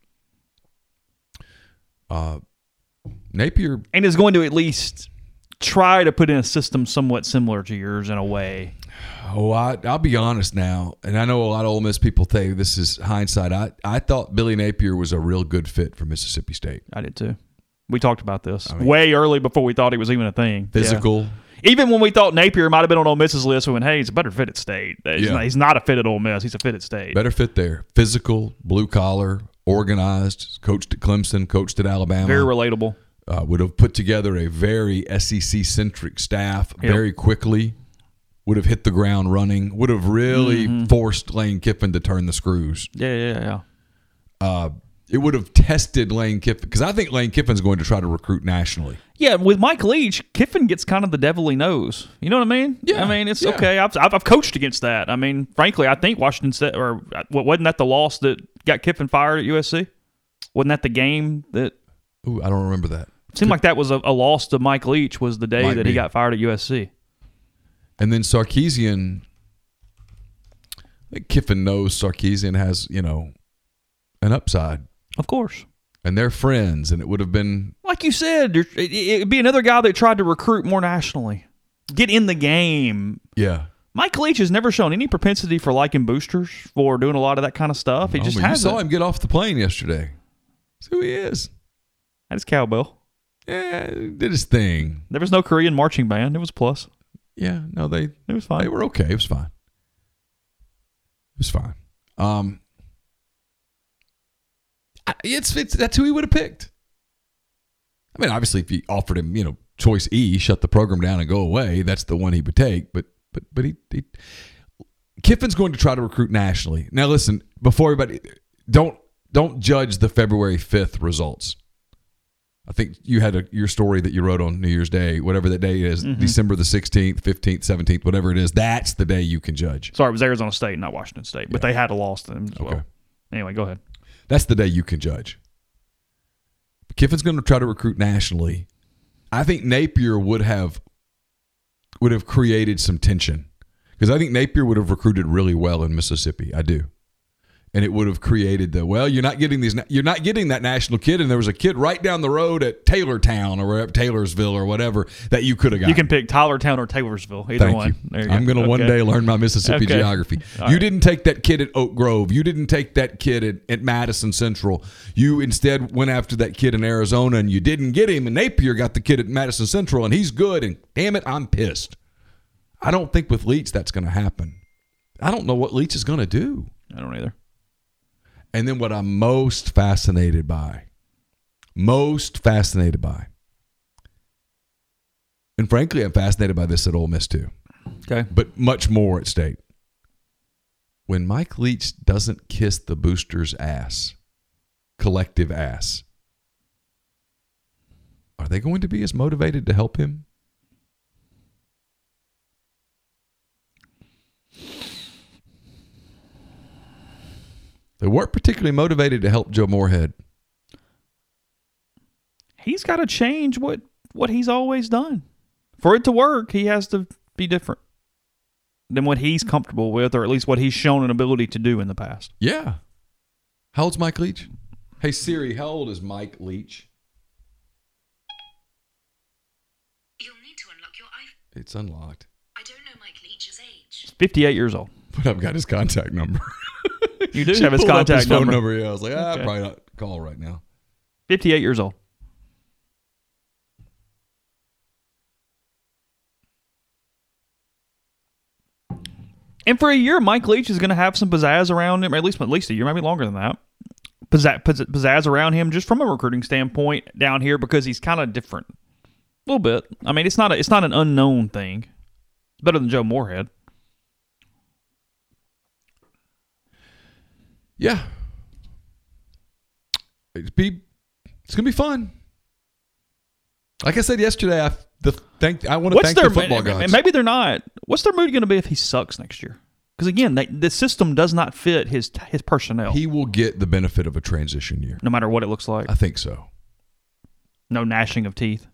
Uh, Napier. And is going to at least try to put in a system somewhat similar to yours in a way. Oh, I, I'll be honest now, and I know a lot of Ole Miss people say this is hindsight. I, I thought Billy Napier was a real good fit for Mississippi State. I did too. We talked about this I mean, way early before we thought he was even a thing. Physical. Yeah. Even when we thought Napier might have been on Ole Miss's list, we went, hey, he's a better fit at State. He's, Yeah. not, he's not a fit at Ole Miss. He's a fit at State. Better fit there. Physical, blue collar, organized, coached at Clemson, coached at Alabama. Very relatable. Uh, would have put together a very S E C-centric staff Yep. very quickly. Would have hit the ground running. Would have really Mm-hmm. forced Lane Kiffin to turn the screws. Yeah, yeah, yeah. Uh, it would have tested Lane Kiffin because I think Lane Kiffin's going to try to recruit nationally. Yeah, with Mike Leach, Kiffin gets kind of the devil he knows. You know what I mean? Yeah, I mean, it's yeah. okay. I've, I've I've coached against that. I mean, frankly, I think Washington State, or what, wasn't that the loss that got Kiffin fired at U S C? Wasn't that the game that Ooh, I don't remember that. seemed like that was a, a loss to Mike Leach? Was the day Might that be. he got fired at U S C? And then Sarkisian, I think Kiffin knows Sarkisian has, you know, an upside. Of course. And they're friends, and it would have been Like you said, it, it'd be another guy that tried to recruit more nationally, get in the game. yeah. Mike Leach has never shown any propensity for liking boosters, for doing a lot of that kind of stuff. He Oh, just but you hasn't. saw him get off the plane yesterday. That's who he is. That's cowbell. Yeah, did his thing. There was no Korean marching band. It was a plus. Yeah, no, they It was fine. they were okay. It was fine. It was fine. Um, I- it's it's that's who he would have picked. I mean, obviously, if you offered him, you know, choice E, shut the program down and go away, that's the one he would take. But but but he, he Kiffin's going to try to recruit nationally. Now, listen, before everybody, don't don't judge the February fifth results. I think you had a, your story that you wrote on New Year's Day, whatever that day is, mm-hmm. December the sixteenth, fifteenth, seventeenth, whatever it is. That's the day you can judge. Sorry, it was Arizona State, not Washington State, but yeah. they had a loss to them as okay. well. Anyway, go ahead. That's the day you can judge. Kiffin's going to try to recruit nationally. I think Napier would have would have created some tension because I think Napier would have recruited really well in Mississippi. I do. And it would have created the, well, you're not getting these, you're not getting that national kid, and there was a kid right down the road at Taylortown or wherever, Taylorsville or whatever that you could have got. You can pick Tylertown or Taylorsville, either Thank one. You. There you I'm going to okay. one day learn my Mississippi okay. geography. All you right. didn't take that kid at Oak Grove. You didn't take that kid at, at Madison Central. You instead went after that kid in Arizona, and you didn't get him, and Napier got the kid at Madison Central, and he's good, and damn it, I'm pissed. I don't think with Leach that's going to happen. I don't know what Leach is going to do. I don't either. And then what I'm most fascinated by, most fascinated by, and frankly, I'm fascinated by this at Ole Miss too. Okay. But much more at State. When Mike Leach doesn't kiss the boosters' ass, collective ass, are they going to be as motivated to help him? They weren't particularly motivated to help Joe Moorhead. He's got to change what, what he's always done. For it to work, he has to be different than what he's comfortable with, or at least what he's shown an ability to do in the past. Yeah. How old's Mike Leach? Hey, Siri, how old is Mike Leach? You'll need to unlock your iPhone. It's unlocked. I don't know Mike Leach's age. He's fifty-eight years old. But I've got his contact number. You do She have his pulled up contact his phone number. number. Yeah, I was like, ah, Okay. probably not call right now. fifty-eight years old. And for a year, Mike Leach is going to have some pizzazz around him, or at least at least a year, maybe longer than that. Pizzazz, pizzazz around him, just from a recruiting standpoint down here, because he's kind of different, a little bit. I mean, it's not a, it's not an unknown thing. It's better than Joe Moorhead. Yeah. It's be it's gonna be fun. Like I said yesterday, I the thank I want to thank their, the football gods. Maybe they're not. What's their mood going to be if he sucks next year? Because again, they, the system does not fit his his personnel. He will get the benefit of a transition year. No matter what it looks like. I think so. No gnashing of teeth.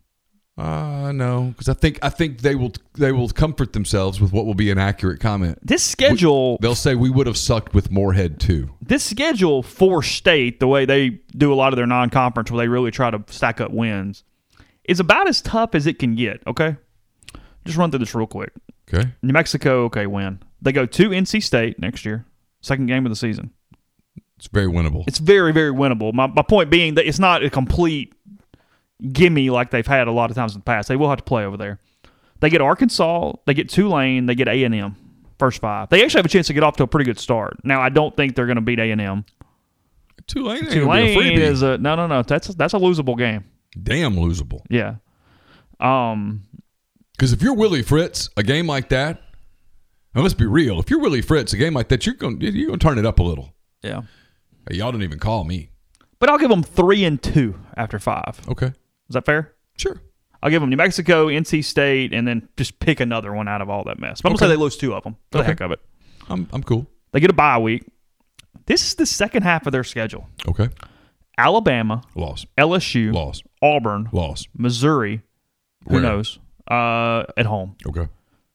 Uh no, because I think I think they will they will comfort themselves with what will be an accurate comment. This schedule, They'll say we would have sucked with Moorhead too. this schedule for State, the way they do a lot of their non-conference, where they really try to stack up wins, is about as tough as it can get. Okay, just run through this real quick. Okay. New Mexico, okay, win. They go to N C State next year, second game of the season. It's very winnable. It's very, very winnable. My my point being that it's not a complete gimme like they've had a lot of times in the past. They will have to play over there. They get Arkansas, they get Tulane, they get A and M, first five. They actually have a chance to get off to a pretty good start. Now, I don't think they're going to beat A and M. Tulane, ain't gonna be a Tulane freebie. is a no, no, no. That's that's a losable game. Damn losable. Yeah. Um. Because if you're Willie Fritz, a game like that, now let's be real. If you're Willie Fritz, a game like that, you're going you're going to turn it up a little. Yeah. Hey, y'all didn't even call me. But I'll give them three and two after five. Okay. Is that fair? Sure. I'll give them New Mexico, N C State, and then just pick another one out of all that mess. But I'm Okay. gonna say they lose two of them for the Okay. heck of it. I'm I'm cool. They get a bye week. This is the second half of their schedule. Okay. Alabama, Loss. L S U, Loss. Auburn, Loss. Missouri. Who Where? knows? Uh, at home. Okay.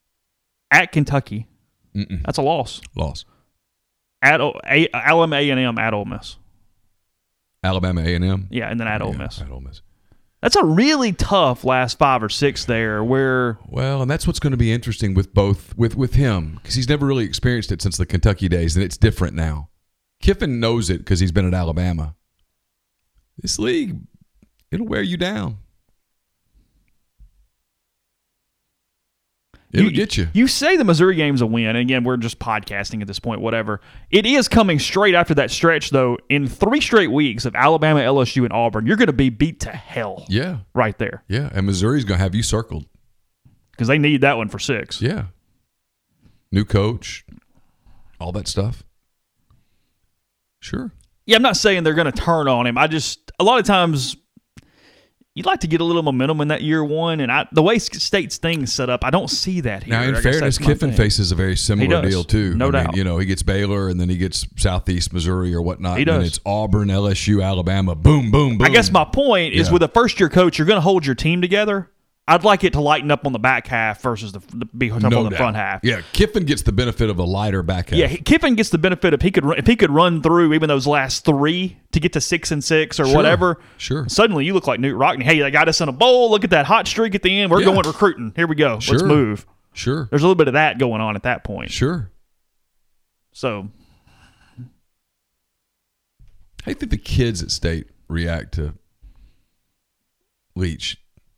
At Kentucky. Mm-mm. That's a loss. Loss. At o- a- Alabama A and M at Ole Miss. Alabama A and M. Yeah, and then at Ole Yeah, Miss. At Ole Miss. That's a really tough last five or six there where Well, and that's what's going to be interesting with both with with him because he's never really experienced it since the Kentucky days, and it's different now. Kiffin knows it because he's been at Alabama. This league, it'll wear you down. It'll get you. You say the Missouri game's a win, and again, we're just podcasting at this point, whatever. It is coming straight after that stretch, though. In three straight weeks of Alabama, L S U, and Auburn, you're going to be beat to hell Yeah. right there Yeah. And Missouri's going to have you circled. because they need that one for six. Yeah. New coach, all that stuff. Sure. Yeah, I'm not saying they're going to turn on him. I just, a lot of times, you'd like to get a little momentum in that year one, and I, the way State's thing's set up, I don't see that here. Now, in I guess fairness, that's my Kiffin thing. faces a very similar does, deal too. no I mean, doubt. you know, he gets Baylor, and then he gets Southeast Missouri or whatnot. He and then does. it's Auburn, L S U, Alabama. Boom, boom, boom. I guess my point is Yeah. with a first-year coach, you're going to hold your team together. I'd like it to lighten up on the back half versus the, the be tough no on the doubt. front half. Yeah, Kiffin gets the benefit of a lighter back half. Yeah, he- Kiffin gets the benefit if he could run- if he could run through even those last three to get to six and six or Sure, whatever. sure. Suddenly you look like Newt Rockney. Hey, they got us in a bowl. Look at that hot streak at the end. We're Yeah. going recruiting. Here we go. Sure. Let's move. Sure, There's a little bit of that going on at that point. sure. So How do you think the kids at State react to Leach?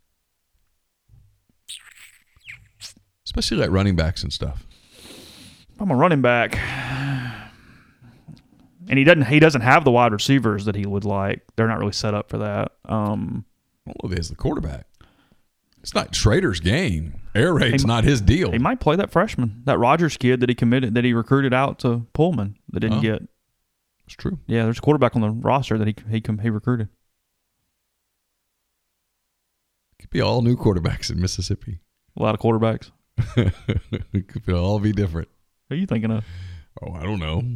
Especially like running backs and stuff. I'm a running back, and he doesn't he doesn't have the wide receivers that he would like. They're not really set up for that. Um, I don't know if he has the quarterback. It's not Schrader's game. Air raid's He- not his deal. he might play that freshman, that Rogers kid that he committed that he recruited out to Pullman that didn't Oh. get. It's true. Yeah, there's a quarterback on the roster that he he com- he recruited. Could be all new quarterbacks in Mississippi. A lot of quarterbacks. It could be all be different. Who are you thinking of? Oh, I don't know.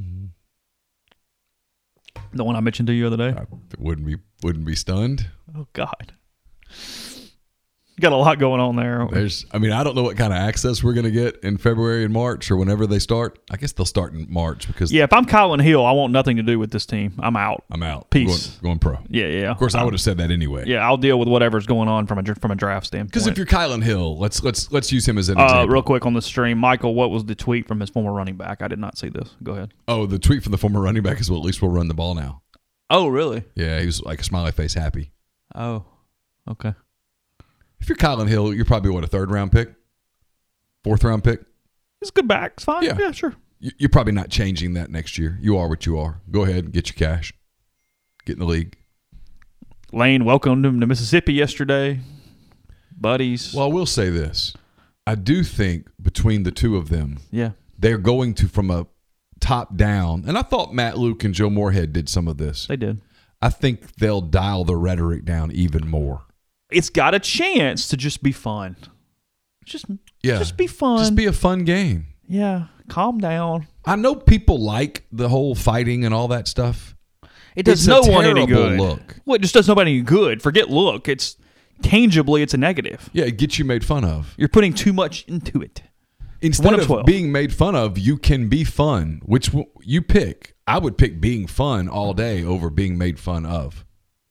The one I mentioned to you the other day? I wouldn't be wouldn't be stunned. Oh, God. You got a lot going on there. There's, I mean, I don't know what kind of access we're going to get in February and March or whenever they start. I guess they'll start in March because Yeah, if I'm Colin Hill, I want nothing to do with this team. I'm out. I'm out. Peace. Going, going pro. Yeah, yeah. Of course, I would have said that anyway. Yeah, I'll deal with whatever's going on from a from a draft standpoint. Because if you're Kylan Hill, let's let's let's use him as an uh, example. real quick on the stream, Michael, what was the tweet from his former running back? I did not see this. Go ahead. Oh, the tweet from the former running back is, well, at least we'll run the ball now. Oh, really? Yeah, he was like a smiley face happy. Oh, okay. If you're Kylan Hill, you're probably, what, a third round pick? Fourth round pick? He's a good back. It's fine. Yeah. Yeah, sure. You- You're probably not changing that next year. You are what you are. Go ahead and get your cash. Get in the league. Lane welcomed him to Mississippi yesterday. Buddies. Well, I will say this. I do think between the two of them, yeah. they're going to from a top down. And I thought Matt Luke and Joe Moorhead did some of this. They did. I think they'll dial the rhetoric down even more. It's got a chance to just be fun. Just, Yeah. just be fun. Just be a fun game. yeah. Calm down. I know people like the whole fighting and all that stuff. It does It's no a one any terrible good. look. Well, it just does nobody any good. Forget look. It's tangibly, it's a negative. Yeah, it gets you made fun of. You're putting too much into it. Instead One of of twelve. being made fun of, you can be fun. Which w- you pick. I would pick being fun all day over being made fun of.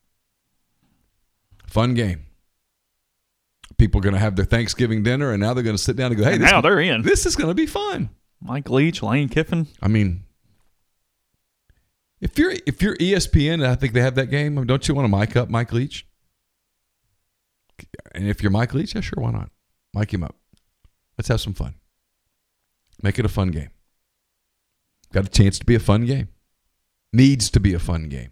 Fun game. People are going to have their Thanksgiving dinner, and now they're going to sit down and go, hey, And this, now they're in. this is going to be fun. Mike Leach, Lane Kiffin. I mean, if you're if you're E S P N, and I think they have that game, I mean, don't you want to mic up Mike Leach? And if you're Mike Leach, yeah, sure, why not? Mic him up. Let's have some fun. Make it a fun game. Got a chance to be a fun game. Needs to be a fun game.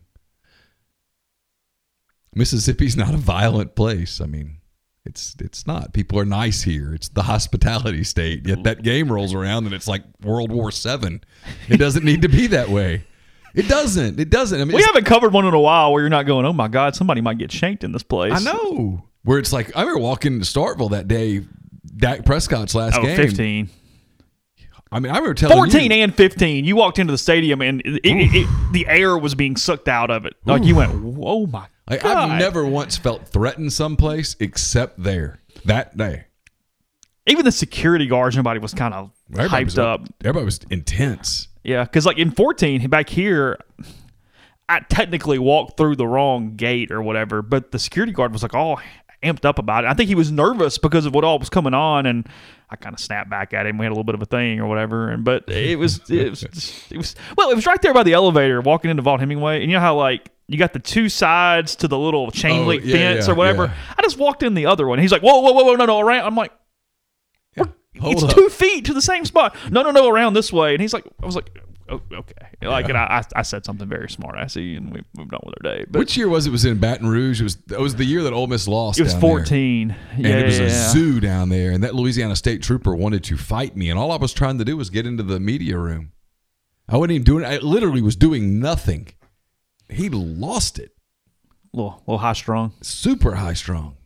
Mississippi's not a violent place. I mean, it's it's not. People are nice here. It's the hospitality state. Yet that game rolls around and it's like World War Seven. It doesn't need to be that way. It doesn't. It doesn't. I mean, We it's- haven't covered one in a while where you're not going, oh my God, somebody might get shanked in this place. I know. Where it's like, I remember walking into Starkville that day, Dak Prescott's last Oh, game. fifteen. I mean, I remember telling fourteen you. and fifteen. You walked into the stadium and it, it, it, the air was being sucked out of it. Like you went, oh my Like, God. I've never once felt threatened someplace except there that day. Even the security guards, everybody was kind of Everybody hyped was, up. Everybody was intense. Yeah, because like in fourteen, back here, I technically walked through the wrong gate or whatever, but the security guard was like all amped up about it. I think he was nervous because of what all was coming on, and I kind of snapped back at him. We had a little bit of a thing or whatever, and but it was it was it was well, it was right there by the elevator walking into Vaught Hemingway, and you know how like you got the two sides to the little chain Oh, link yeah, fence yeah, or whatever. yeah. I just walked in the other one. He's like, whoa, whoa, whoa, whoa, no, no, around. I'm like, Hold it's up. two feet to the same spot. No, no, no, around this way. And he's like, I was like, oh, okay. Like, and I, I said something very smart, I see, and we moved on with our day. But Which year was it? It was in Baton Rouge. It was it was the year that Ole Miss lost. it was down there. fourteen. And Yeah, it was a yeah. zoo down there, and that Louisiana State trooper wanted to fight me, and all I was trying to do was get into the media room. I wasn't even doing. I literally was doing nothing. He lost it. A little, little high strung. Super high strung.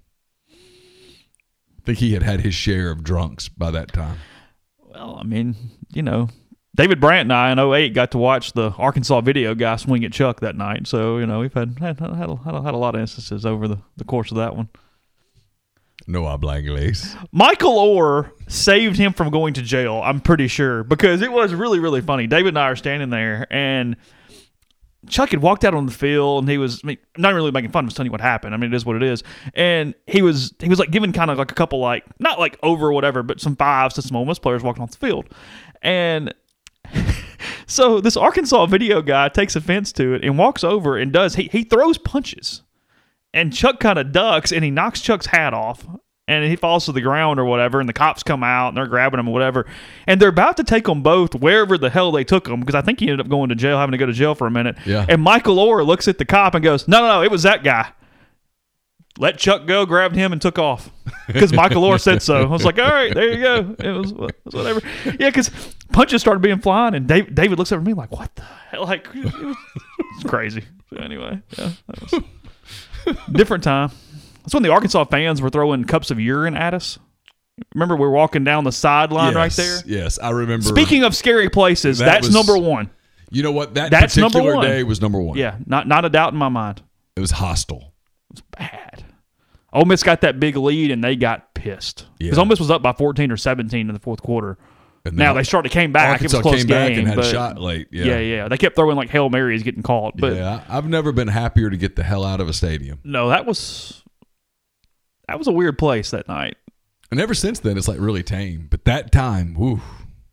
I think he had had his share of drunks by that time. Well, I mean, you know, David Brandt and I in oh eight got to watch the Arkansas video guy swing at Chuck that night. So, you know, we've had had, had, had, a, had a lot of instances over the, the course of that one. No habla inglés. Michael Orr saved him from going to jail, I'm pretty sure, because it was really, really funny. David and I are standing there, and Chuck had walked out on the field, and he was I mean, not really making fun of us, telling you what happened. I mean, it is what it is. And he was he was like giving kind of like a couple like not like over or whatever, but some fives to some Ole Miss players walking off the field. And so this Arkansas video guy takes offense to it and walks over and does he he throws punches. And Chuck kind of ducks, and he knocks Chuck's hat off, and he falls to the ground or whatever, and the cops come out, and they're grabbing him or whatever. And they're about to take them both wherever the hell they took them, because I think he ended up going to jail, having to go to jail for a minute. Yeah. And Michael Orr looks at the cop and goes, no, no, no, it was that guy. Let Chuck go, grabbed him, and took off. Because Michael Orr said so. I was like, all right, there you go. It was, it was whatever. Yeah, because punches started being flying, and Dave, David looks over at me like, what the hell? Like, it was, it's crazy. So anyway, yeah, that was... different time. That's when the Arkansas fans were throwing cups of urine at us. Remember, we were walking down the sideline yes, right there? Yes, I remember. Speaking of scary places, that that's was, number one. You know what? That That's number particular one. day was number one. Yeah, not not a doubt in my mind. It was hostile. It was bad. Ole Miss got that big lead, and they got pissed. Because Yeah. Ole Miss was up by fourteen or seventeen in the fourth quarter. And Now then they started came back. Arkansas it was a close came game, back and had but a shot late. Yeah. yeah, yeah. They kept throwing like Hail Marys getting called. But yeah, I've never been happier to get the hell out of a stadium. no, that was that was a weird place that night. And ever since then, it's like really tame. But that time, whew.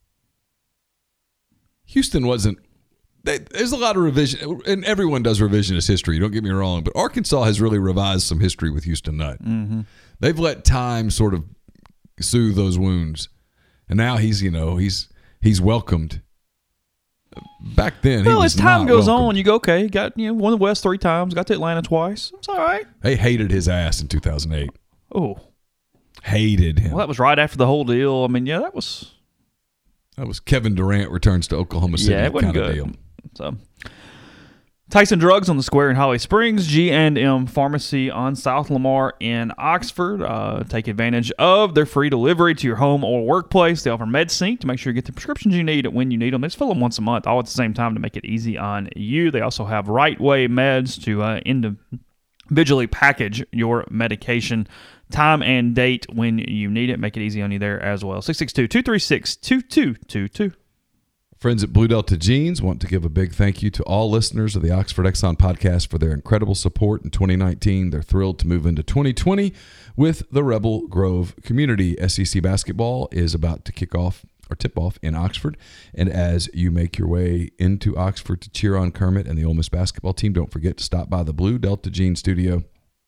Houston wasn't. They, there's a lot of revision, and everyone does revisionist history. Don't get me wrong, but Arkansas has really revised some history with Houston Nutt. Mm-hmm. They've let time sort of soothe those wounds, and now he's you know he's he's welcomed. Back then, he Well, was as time not goes welcomed. on, you go, okay, got you know won the West three times, got to Atlanta twice. It's all right. They hated his ass in two thousand eight. Oh, Hated him. well, that was right after the whole deal. I mean, yeah, that was That was Kevin Durant returns to Oklahoma City yeah, it wasn't kind of good. deal. So, Tyson Drugs on the Square in Holly Springs, G and M Pharmacy on South Lamar in Oxford. Uh, take advantage of their free delivery to your home or workplace. They offer MedSync to make sure you get the prescriptions you need when you need them. They just fill them once a month, all at the same time to make it easy on you. They also have Right Way Meds to uh, individually package your medication. Time and date when you need it. Make it easy on you there as well. six six two, two three six, two two two two. Friends at Blue Delta Jeans want to give a big thank you to all listeners of the Oxford Exxon podcast for their incredible support in twenty nineteen. They're thrilled to move into twenty twenty with the Rebel Grove community. S E C basketball is about to kick off or tip off in Oxford. And as you make your way into Oxford to cheer on Kermit and the Ole Miss basketball team, don't forget to stop by the Blue Delta Jeans studio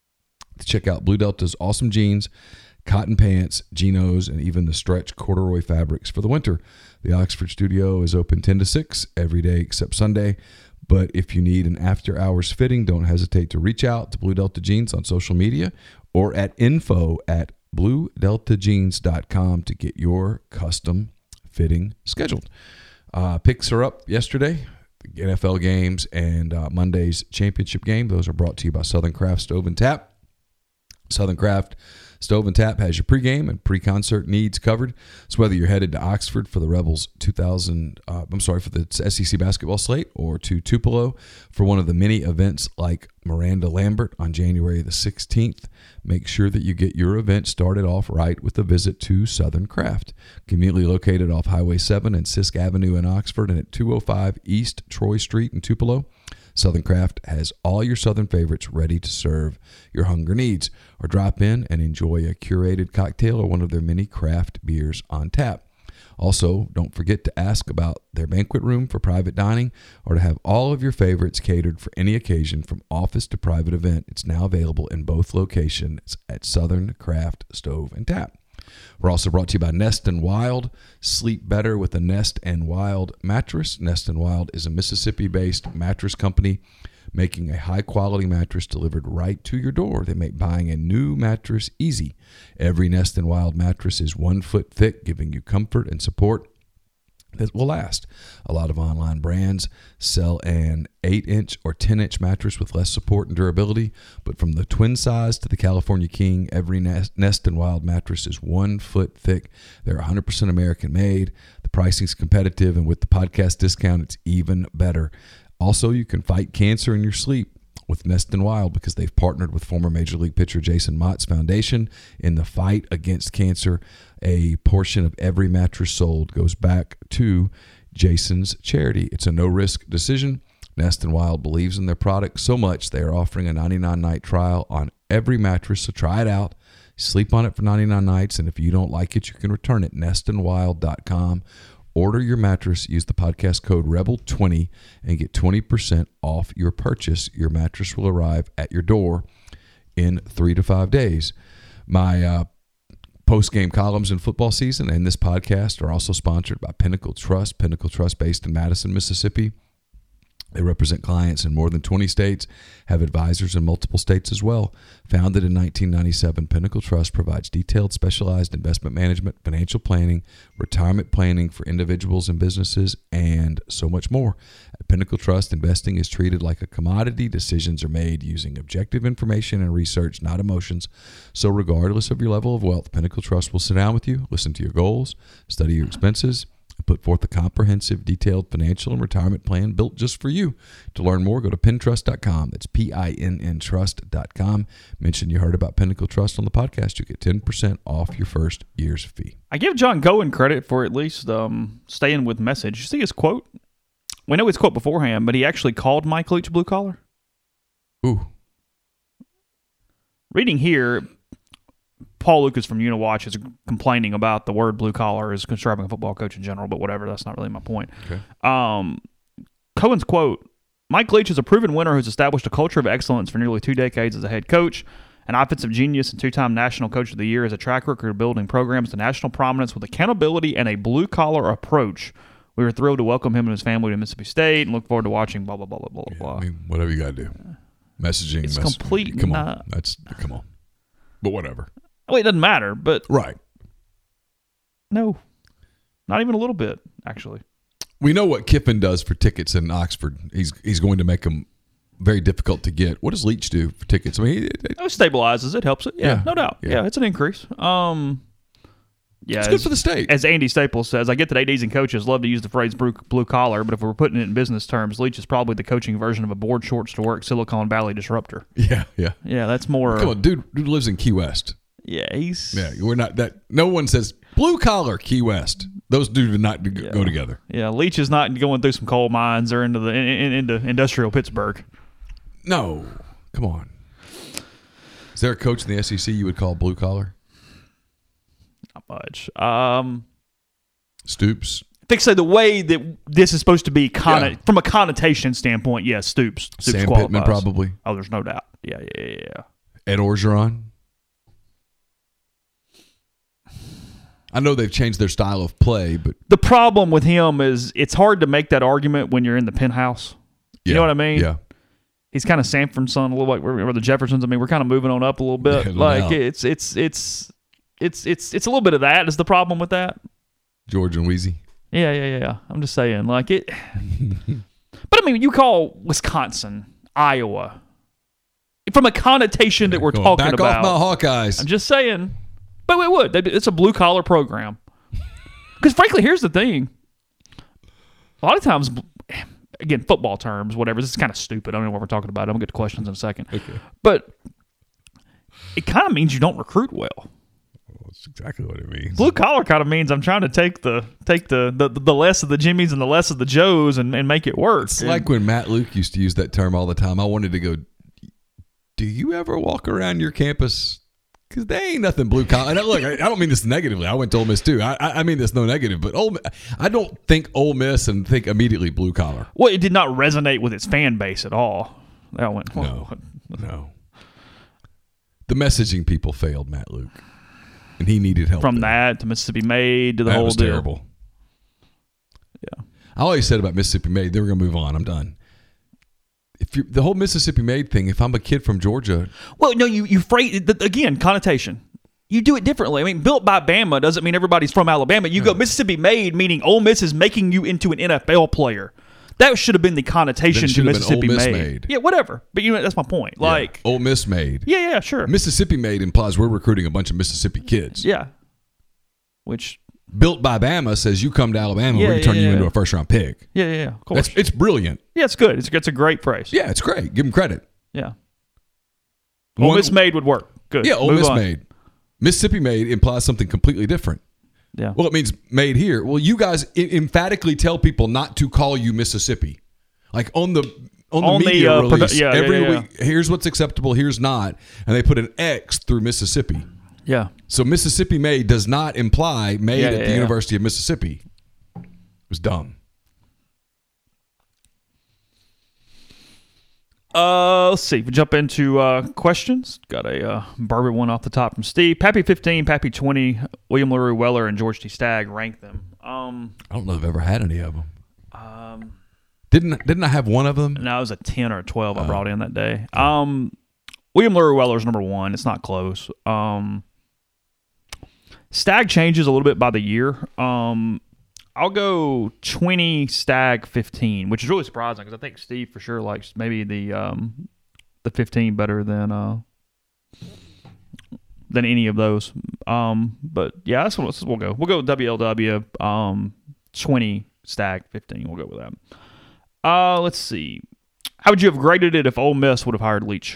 to check out Blue Delta's awesome jeans, cotton pants, Genos, and even the stretch corduroy fabrics for the winter. The Oxford studio is open ten to six every day except Sunday. But if you need an after-hours fitting, don't hesitate to reach out to Blue Delta Jeans on social media or at info at blue delta jeans dot com to get your custom fitting scheduled. Uh, picks are up yesterday. The N F L games and uh, Monday's championship game. Those are brought to you by Southern Craft Stove and Tap. Southern Craft Stove and Tap has your pregame and pre-concert needs covered. So whether you're headed to Oxford for the Rebels two thousand, uh, I'm sorry, for the S E C basketball slate, or to Tupelo for one of the many events like Miranda Lambert on January the sixteenth, make sure that you get your event started off right with a visit to Southern Craft. Conveniently located off Highway seven and Sisk Avenue in Oxford and at two oh five East Troy Street in Tupelo. Southern Craft has all your Southern favorites ready to serve your hunger needs, or drop in and enjoy a curated cocktail or one of their many craft beers on tap. Also, don't forget to ask about their banquet room for private dining, or to have all of your favorites catered for any occasion from office to private event. It's now available in both locations at Southern Craft Stove and Tap. We're also brought to you by Nest and Wild. Sleep better with a Nest and Wild mattress. Nest and Wild is a Mississippi-based mattress company making a high-quality mattress delivered right to your door. They make buying a new mattress easy. Every Nest and Wild mattress is one foot thick, giving you comfort and support that will last. A lot of online brands sell an eight inch or ten inch mattress with less support and durability, but from the twin size to the California King, every Nest, Nest and Wild mattress is one foot thick. They're one hundred percent American made. The pricing's competitive, and with the podcast discount, it's even better. Also, you can fight cancer in your sleep with Nest and Wild because they've partnered with former Major League pitcher Jason Mott's foundation in the fight against cancer. A portion of every mattress sold goes back to Jason's charity. It's a no-risk decision. Nest and Wild believes in their product so much they are offering a ninety-nine night trial on every mattress, so try it out. Sleep on it for ninety-nine nights, and if you don't like it, you can return it. nest and wild dot com. Order your mattress, use the podcast code rebel twenty, and get twenty percent off your purchase. Your mattress will arrive at your door in three to five days. My uh, post-game columns in football season and this podcast are also sponsored by Pinnacle Trust. Pinnacle Trust, based in Madison, Mississippi. They represent clients in more than twenty states, have advisors in multiple states as well. Founded in nineteen ninety-seven, Pinnacle Trust provides detailed, specialized investment management, financial planning, retirement planning for individuals and businesses, and so much more. At Pinnacle Trust, investing is treated like a commodity. Decisions are made using objective information and research, not emotions. So regardless of your level of wealth, Pinnacle Trust will sit down with you, listen to your goals, study your expenses, put forth a comprehensive, detailed financial and retirement plan built just for you. To learn more, go to pin trust dot com. That's P I N N trust dot com. Mention you heard about Pinnacle Trust on the podcast. You get ten percent off your first year's fee. I give John Cohen credit for at least um, staying with message. You see his quote? We know his quote beforehand, but he actually called Mike Leach blue collar. Ooh. Reading here, Paul Lucas from Uniwatch is complaining about the word blue collar as describing a football coach in general, but whatever, that's not really my point. Okay. Um, Cohen's quote, Mike Leach is a proven winner who's established a culture of excellence for nearly two decades as a head coach, an offensive genius and two-time National Coach of the Year, as a track record of building programs to national prominence with accountability and a blue-collar approach. We were thrilled to welcome him and his family to Mississippi State and look forward to watching blah, blah, blah, blah, blah, Yeah, blah. I mean, whatever you got to do. Messaging. It's mess- complete Come not- on. That's, come on. But whatever. Well, it doesn't matter, but Right. no, not even a little bit, actually. We know what Kiffin does for tickets in Oxford. He's he's going to make them very difficult to get. What does Leach do for tickets? I mean, he, It stabilizes it, helps it. Yeah, Yeah. no doubt. Yeah. Yeah. it's an increase. Um, yeah, it's good as- for the state. As Andy Staples says, I get that A Ds and coaches love to use the phrase blue, blue collar, but if we're putting it in business terms, Leach is probably the coaching version of a board shorts to work Silicon Valley disruptor. yeah, yeah. Yeah, that's more. Come on, dude. Dude lives in Key West. Yeah, he's. Yeah, we're not that. No one says blue collar Key West. Those do not go Yeah. go together. Yeah, Leach is not going through some coal mines or into the in, in, into industrial Pittsburgh. No, come on. Is there a coach in the S E C you would call blue collar? Not much. Um, Stoops. I think so. The way that this is supposed to be conno- Yeah. from a connotation standpoint, yes, Stoops. Stoops Sam qualifies. Pittman probably. Oh, there's no doubt. Yeah, yeah, yeah. yeah. Ed Orgeron. I know they've changed their style of play, but The problem with him is it's hard to make that argument when you're in the penthouse. You yeah, know what I mean? Yeah. He's kind of Sanford's son, a little like we're, we're the Jeffersons. I mean, we're kind of moving on up a little bit. Yeah, no like doubt. it's it's it's it's it's it's a little bit of that is the problem with that. George and Wheezy. Yeah, yeah, yeah. I'm just saying, like it. But I mean, you call Wisconsin, Iowa, from a connotation that we're Come on, talking back about. off my Hawkeyes. I'm just saying. But we would. It's a blue collar program. Because frankly, here's the thing. A lot of times, again, football terms, whatever. This is kind of stupid. I don't know what we're talking about. I'm gonna get to questions in a second. Okay. But it kind of means you don't recruit well. That's exactly what it means. Blue collar kind of means I'm trying to take the take the the, the less of the Jimmies and the less of the Joes and, and make it work. It's And- like when Matt Luke used to use that term all the time. I wanted to go, do you ever walk around your campus? Because they ain't nothing blue collar. And look, I, I don't mean this negatively. I went to Ole Miss too. I, I mean this no negative, but Ole, I don't think Ole Miss and think immediately blue collar. well, it did not resonate with its fan base at all. That went No, no. The messaging people failed Matt Luke, and he needed help from there. that to Mississippi Made to the That whole was deal. terrible. Yeah. I always said about Mississippi Made, they were going to move on. I'm done. If you the whole Mississippi Made thing, if I'm a kid from Georgia, Well, no, you you phrase again connotation. You do it differently. I mean, built by Bama doesn't mean everybody's from Alabama. You go Mississippi made, meaning Ole Miss is making you into an N F L player. That should have been the connotation to Mississippi Ole Miss made. made. Yeah, whatever. But you know, that's my point. Like, yeah. Ole Miss made. Yeah, yeah, sure. Mississippi made implies we're recruiting a bunch of Mississippi kids. Yeah. Which built by Bama says you come to Alabama, yeah, we're going to turn yeah, you yeah. into a first round pick. Yeah, yeah, yeah. Of course. That's, it's brilliant. Yeah, it's good. It's, it's a great phrase. Yeah, it's great. Give them credit. Yeah. Ole One, Miss made would work. Good. Yeah, Ole Move Miss on. made. Mississippi made implies something completely different. Yeah. Well, it means made here. Well, you guys I- emphatically tell people not to call you Mississippi. Like on the on the On the, media uh, release, produ- yeah, every yeah, yeah, week, here's what's acceptable, here's not, and they put an X through Mississippi. Yeah. So Mississippi made does not imply made Yeah, at yeah, the yeah. University of Mississippi. It was dumb. Uh, let's see. We jump into uh, questions. Got a uh, bourbon one off the top from Steve. Pappy fifteen, Pappy twenty, William LaRue Weller, and George T. Stagg. Rank them. Um, I don't know if I've ever had any of them. um, Didn't didn't I have one of them? no, it was a ten or a twelve I brought in that day. Um, William LaRue Weller's number one. It's not close. Um, Stagg changes a little bit by the year. Um, I'll go twenty, Stagg fifteen, which is really surprising because I think Steve for sure likes maybe the um, the fifteen better than uh, than any of those. Um, but yeah, that's what that's what we'll go. We'll go with W L W um, twenty, Stagg fifteen. We'll go with that. Uh, let's see. How would you have graded it if Ole Miss would have hired Leach?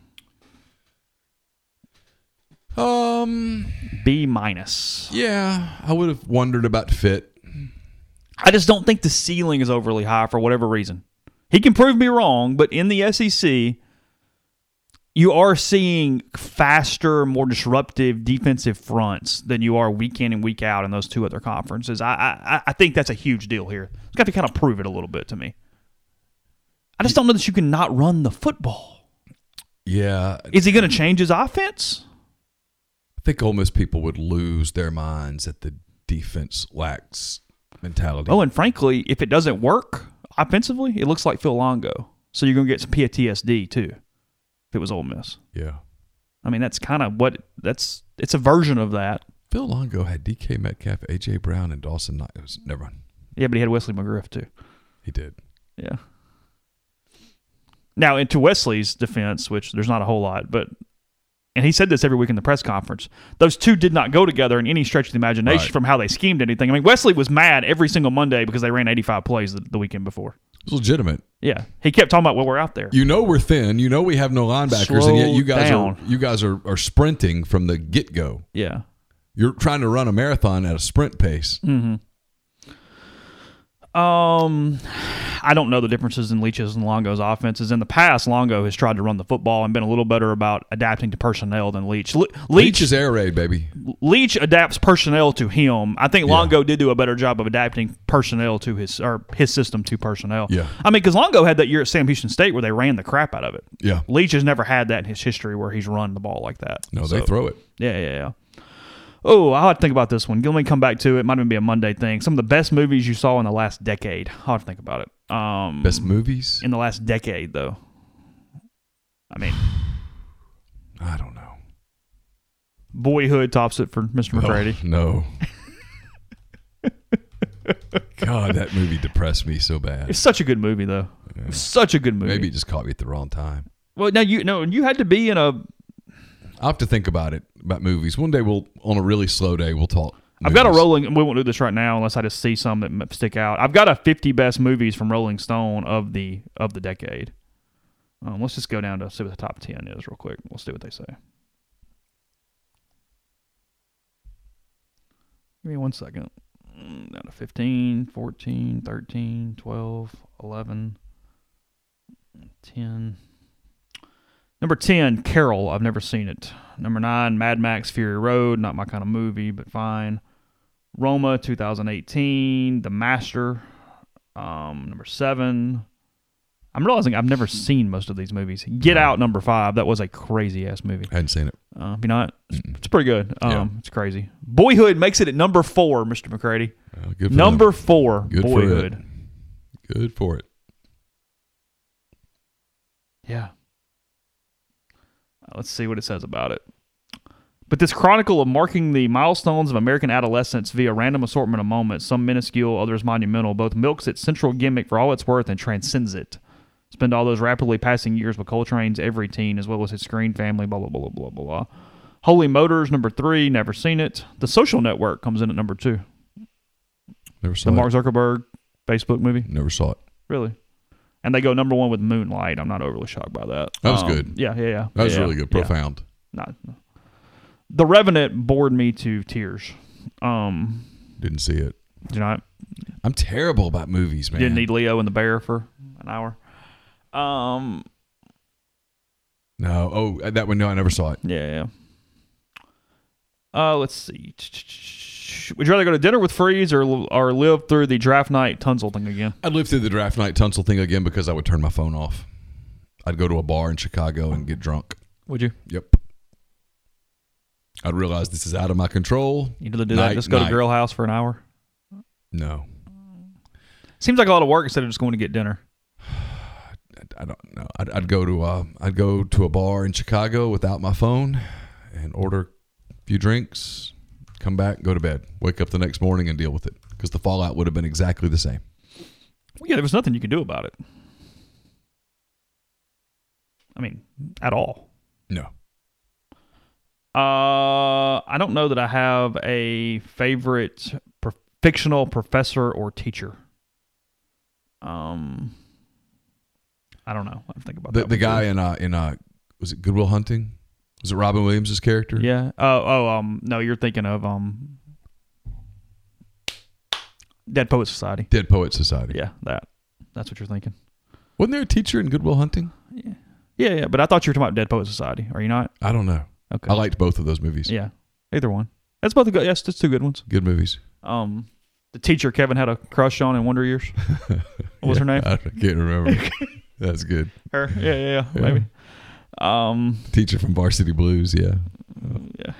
Um, B minus. yeah, I would have wondered about fit. I just don't think the ceiling is overly high for whatever reason. He can prove me wrong, but in the S E C, you are seeing faster, more disruptive defensive fronts than you are week in and week out in those two other conferences. I I, I think that's a huge deal here. It's got to kind of prove it a little bit to me. I just don't know that you can not run the football. Yeah, Is he going to change his offense? I think Ole Miss people would lose their minds at the defense lacks mentality. Oh, and frankly, if it doesn't work offensively, it looks like Phil Longo. So you're going to get some P T S D too if it was Ole Miss. yeah. I mean, that's kind of what that's. It's a version of that. Phil Longo had D K Metcalf, A J Brown, and Dawson Knight. It was never mind. Yeah, but he had Wesley McGriff too. He did. Yeah. Now, into Wesley's defense, which there's not a whole lot, but and he said this every week in the press conference, those two did not go together in any stretch of the imagination Right. from how they schemed anything. I mean, Wesley was mad every single Monday because they ran eighty-five plays the, the weekend before. It was legitimate. Yeah, he kept talking about, well, we're out there. You know we're thin. You know we have no linebackers, Slow and yet you guys down. are you guys are, are sprinting from the get go. Yeah. You're trying to run a marathon at a sprint pace. Mm. Um, I don't know the differences in Leach's and Longo's offenses. In the past, Longo has tried to run the football and been a little better about adapting to personnel than Leach. Le- Leach, Leach is air raid, baby. Leach adapts personnel to him. I think Yeah. Longo did do a better job of adapting personnel to his or his system to personnel. Yeah. I mean, because Longo had that year at Sam Houston State where they ran the crap out of it. Yeah. Leach has never had that in his history where he's run the ball like that. No, So, they throw it. Yeah, yeah, yeah. Oh, I'll have to think about this one. Let me come back to it. It might even be a Monday thing. Some of the best movies you saw in the last decade. I'll have to think about it. Um, Best movies? in the last decade, though. I mean, I don't know. Boyhood tops it for Mister McCready. Oh, no. God, that movie depressed me so bad. It's such a good movie, though. It's such a good movie. Maybe it just caught me at the wrong time. Well, now you no, you had to be in a. I'll have to think about it, about movies. One day we'll, on a really slow day, we'll talk. I've got a movies. rolling. We won't do this right now unless I just see some that m- stick out. I've got a fifty best movies from Rolling Stone of the of the decade. Um, let's just go down to see what the top ten is real quick. We'll see what they say. Give me one second. Mm, Down to fifteen, fourteen, thirteen, twelve, eleven, ten. Number ten, Carol. I've never seen it. Number nine, Mad Max Fury Road. Not my kind of movie, but fine. Roma, two thousand eighteen. The Master. Um, number seven. I'm realizing I've never seen most of these movies. Get Out, number five. That was a crazy-ass movie. I hadn't seen it. Uh, you know what? It's, it's pretty good. Um, Yeah. It's crazy. Boyhood makes it at number four, Mister McCready. Uh, good for Number them. four, Good for Boyhood. it. Good for it. Yeah. Uh, let's see what it says about it. But this chronicle of marking the milestones of American adolescence via random assortment of moments, some minuscule, others monumental, both milks its central gimmick for all it's worth and transcends it. Spend all those rapidly passing years with Coltrane's every teen, as well as his screen family, blah, blah, blah, blah, blah, blah. Holy Motors, number three, never seen it. The Social Network comes in at number two. Never saw The it. Mark Zuckerberg Facebook movie. Never saw it. Really? And they go number one with Moonlight. I'm not overly shocked by that. That was Um, good. Yeah, yeah, yeah. That was yeah, really good. yeah. Profound. Not, no. The Revenant bored me to tears. Um, Didn't see it. did you not? I'm terrible about movies, man. Didn't need Leo and the Bear for an hour. Um, No. Oh, that one. No, I never saw it. yeah, yeah. Uh, let's see. Would you rather go to dinner with Freeze or or live through the draft night Tunsil thing again? I'd live through the draft night Tunsil thing again because I would turn my phone off. I'd go to a bar in Chicago and get drunk. Would you? Yep. I'd realize this is out of my control. You'd do that? Night, Just go night. to Grill House for an hour? No. Seems like a lot of work instead of just going to get dinner. I don't know. I'd, I'd go to uh, I'd go to a bar in Chicago without my phone and order a few drinks, come back, go to bed, wake up the next morning and deal with it because the fallout would have been exactly the same. Well, yeah, there was nothing you could do about it. I mean, at all. No. Uh, I don't know that I have a favorite pro- fictional professor or teacher. Um, I don't know. I have to think about The that. the one, guy too. in uh in uh was it Good Will Hunting? Was it Robin Williams' character? Yeah. Oh, oh. Um. No, you're thinking of um. Dead Poet Society. Dead Poet Society. Yeah, that. That's what you're thinking. Wasn't there a teacher in Good Will Hunting? Yeah, yeah. But I thought you were talking about Dead Poet Society. Are you not? I don't know. Okay. I liked both of those movies. Yeah. Either one. That's both good. Yes, that's two good ones. Good movies. Um, the teacher Kevin had a crush on in Wonder Years. What was her name? I can't remember. That's good. Her. Yeah, yeah, yeah, maybe. Um, Teacher from Varsity Blues. Yeah. yeah.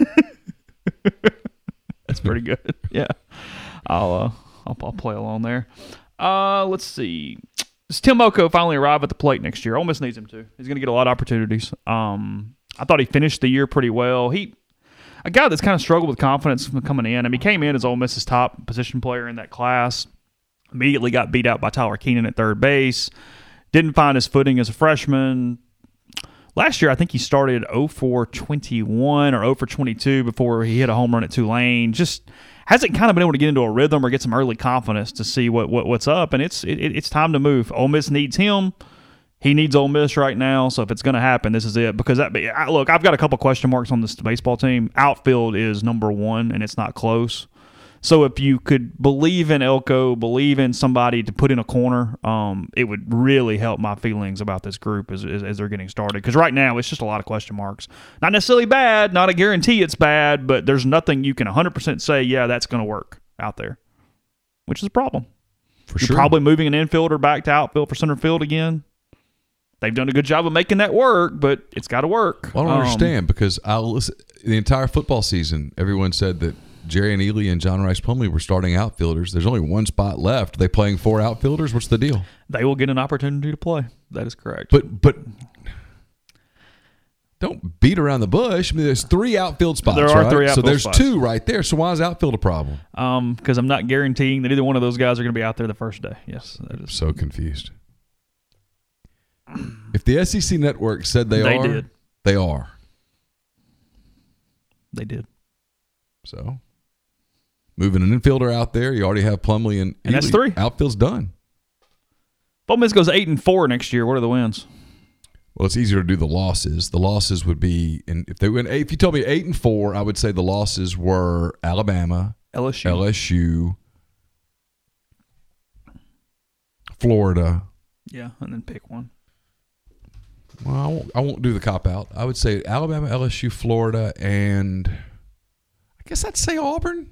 That's pretty good. Yeah. I'll, uh, I'll I'll play along there. Uh, let's see. Does Tim Moko finally arrive at the plate next year? Ole Miss needs him to. He's going to get a lot of opportunities. Um, I thought he finished the year pretty well. He, a guy that's kind of struggled with confidence coming in. I mean, he came in as Ole Miss's top position player in that class. Immediately got beat out by Tyler Keenan at third base. Didn't find his footing as a freshman. Last year, I think he started oh for twenty-one or oh for twenty-two before he hit a home run at Tulane. Just hasn't kind of been able to get into a rhythm or get some early confidence to see what, what what's up. And it's it, it's time to move. Ole Miss needs him. He needs Ole Miss right now. So if it's going to happen, this is it. Because that, look, I've got a couple question marks on this baseball team. Outfield is number one, and it's not close. So if you could believe in Elko, believe in somebody to put in a corner, um, it would really help my feelings about this group as, as, as they're getting started. Because right now, it's just a lot of question marks. Not necessarily bad, not a guarantee it's bad, but there's nothing you can one hundred percent say, yeah, that's going to work out there, which is a problem. For You're sure. probably moving an infielder back to outfield for center field again. They've done a good job of making that work, but it's got to work. Well, I don't Um, understand because I'll listen, the entire football season, everyone said that Jerry and Ely and John Rice Plumlee were starting outfielders. There's only one spot left. Are they playing four outfielders? What's the deal? They will get an opportunity to play. That is correct. But but don't beat around the bush. I mean, there's three outfield spots. There are right? three So outfield there's spots. two right there. So why is outfield a problem? Um, because I'm not guaranteeing that either one of those guys are going to be out there the first day. Yes, that is. So confused. If the S E C network said they, They are, did. they are. They did. So moving an infielder out there, you already have Plumlee and And that's Ely. three. Outfield's done. If Ole Miss goes eight and four next year, what are the wins? Well, it's easier to do the losses. The losses would be, and if they went, if you told me eight and four, I would say the losses were Alabama, L S U. L S U, Florida. Yeah, and then pick one. Well, I won't, I won't do the cop out. I would say Alabama, L S U, Florida, and I guess I'd say Auburn.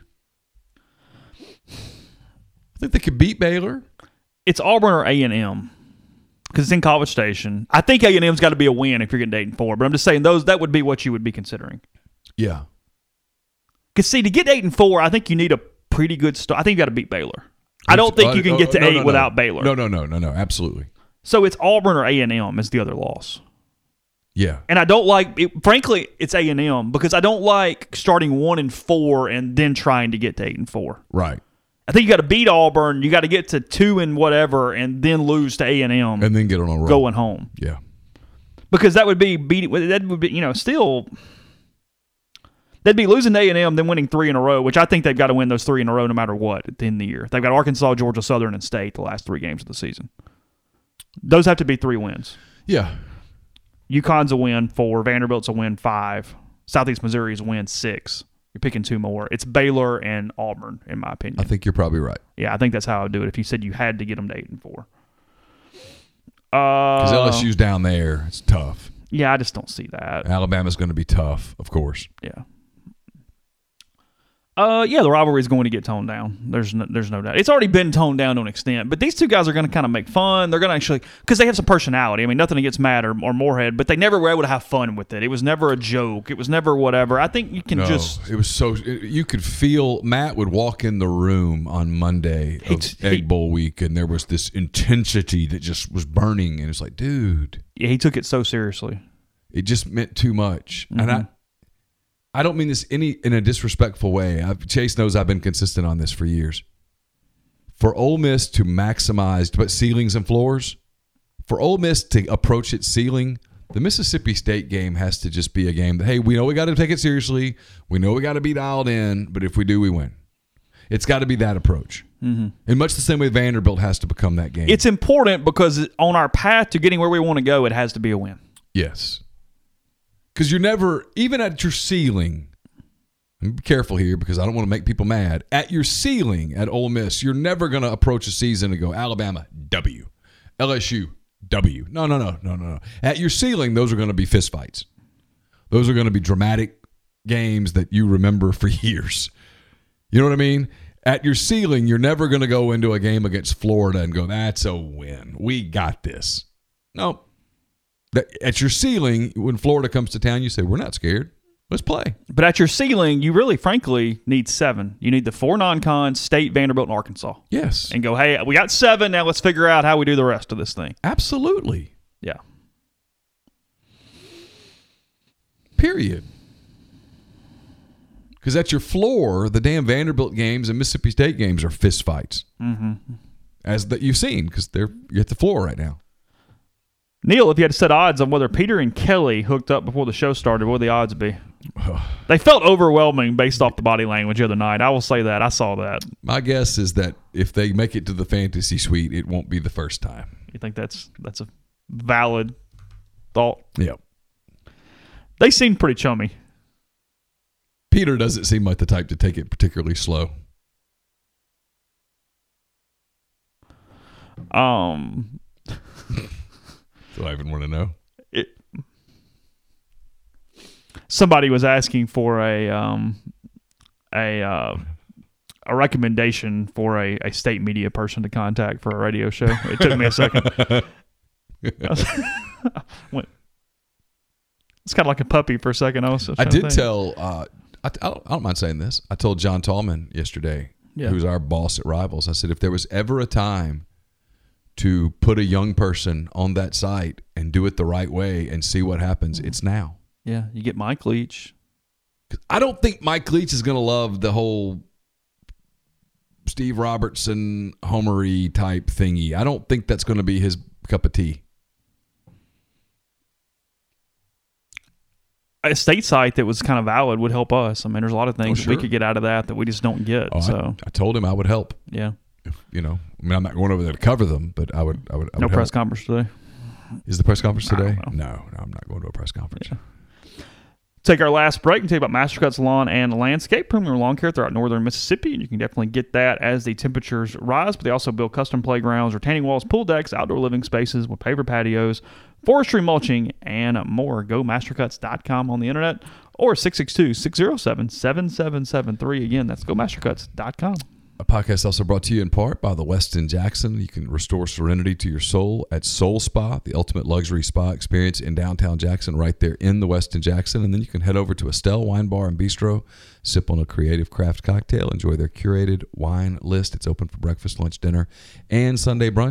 I think they could beat Baylor. It's Auburn or A and M because it's in College Station. I think A and M's got to be a win if you're getting eight and four. But I'm just saying those that would be what you would be considering. Yeah. Because see, to get eight and four, I think you need a pretty good start. I think you got to beat Baylor. I don't think you can get to No, eight no, no. without Baylor. No, no, no, no, no. Absolutely. So it's Auburn or A and M is the other loss. Yeah. And I don't like, it, frankly, it's A and M because I don't like starting one and four and then trying to get to eight and four. Right. I think you got to beat Auburn. You got to get to two and whatever, and then lose to A and M, and then get on a roll going home. Yeah. Because that would be beating. That would be, you know, still. They'd be losing to A and M, then winning three in a row, which I think they've got to win those three in a row no matter what at the end of the year. They've got Arkansas, Georgia Southern, and State the last three games of the season. Those have to be three wins. Yeah. UConn's a win four. Vanderbilt's a win five. Southeast Missouri's a win six. You're picking two more. It's Baylor and Auburn, in my opinion. I think you're probably right. Yeah, I think that's how I would do it if you said you had to get them to eight and four. Because uh, L S U's down there. It's tough. Yeah, I just don't see that. Alabama's going to be tough, of course. Yeah. Uh, yeah, the rivalry is going to get toned down. There's no, there's no doubt. It's already been toned down to an extent, but these two guys are going to kind of make fun. They're going to actually, because they have some personality. I mean, nothing against Matt or, or Moorhead, but they never were able to have fun with it. It was never a joke. It was never whatever. I think you can no, just. It was so. It, you could feel Matt would walk in the room on Monday of he, Egg Bowl week, and there was this intensity that just was burning, and it's like, dude. Yeah, he took it so seriously. It just meant too much, Mm-hmm. and I. I don't mean this any in a disrespectful way. I've, Chase knows I've been consistent on this for years. For Ole Miss to maximize but ceilings and floors, for Ole Miss to approach its ceiling, the Mississippi State game has to just be a game that, hey, we know we got to take it seriously. We know we got to be dialed in, but if we do, we win. It's got to be that approach. Mm-hmm. In much the same way Vanderbilt has to become that game. It's important because on our path to getting where we want to go, it has to be a win. Yes. Because you're never, even at your ceiling, and be careful here because I don't want to make people mad. At your ceiling at Ole Miss, you're never going to approach a season and go, Alabama, W. L S U, W. No, no, no, no, no, no. At your ceiling, those are going to be fistfights. Those are going to be dramatic games that you remember for years. You know what I mean? At your ceiling, you're never going to go into a game against Florida and go, that's a win. We got this. No. At your ceiling, when Florida comes to town, you say, we're not scared. Let's play. But at your ceiling, you really, frankly, need seven. You need the four non-cons, State, Vanderbilt, and Arkansas. Yes. And go, hey, we got seven. Now let's figure out how we do the rest of this thing. Absolutely. Yeah. Period. Because at your floor, the damn Vanderbilt games and Mississippi State games are fistfights. Mm-hmm. As that you've seen, because they're you're at the floor right now. Neil, if you had to set odds on whether Peter and Kelly hooked up before the show started, what would the odds be? They felt overwhelming based off the body language the other night. I will say that. I saw that. My guess is that if they make it to the fantasy suite, it won't be the first time. You think that's that's a valid thought? Yep. They seem pretty chummy. Peter doesn't seem like the type to take it particularly slow. Um... Do I even want to know? It, somebody was asking for a um, a uh, a recommendation for a, a state media person to contact for a radio show. It took me a second. I went, it's kind of like a puppy for a second. I was. I did tell. Uh, I, I, don't, I don't mind saying this. I told John Tallman yesterday, yeah. who's our boss at Rivals. I said, if there was ever a time to put a young person on that site and do it the right way and see what happens, it's now. Yeah, you get Mike Leach. I don't think Mike Leach is going to love the whole Steve Robertson homery type thingy. I don't think that's going to be his cup of tea. A state site that was kind of valid would help us. I mean, there's a lot of things oh, sure. that we could get out of that that we just don't get. Oh, so I, I told him I would help. Yeah. If, you know, I mean, I'm not going over there to cover them, but I would. I would. I no would press help. conference today. Is the press conference today? No, no, I'm not going to a press conference. Yeah. Take our last break and tell you about Mastercut's Lawn and Landscape, premier lawn care throughout northern Mississippi, and you can definitely get that as the temperatures rise. But they also build custom playgrounds, retaining walls, pool decks, outdoor living spaces with paver patios, forestry mulching, and more. Go mastercuts dot com on the internet or six six two, six zero seven, seven seven seven three. Again, that's go mastercuts dot com. A podcast also brought to you in part by the Westin Jackson. You can restore serenity to your soul at Soul Spa, the ultimate luxury spa experience in downtown Jackson, right there in the Westin Jackson. And then you can head over to Estelle Wine Bar and Bistro, sip on a creative craft cocktail, enjoy their curated wine list. It's open for breakfast, lunch, dinner, and Sunday brunch.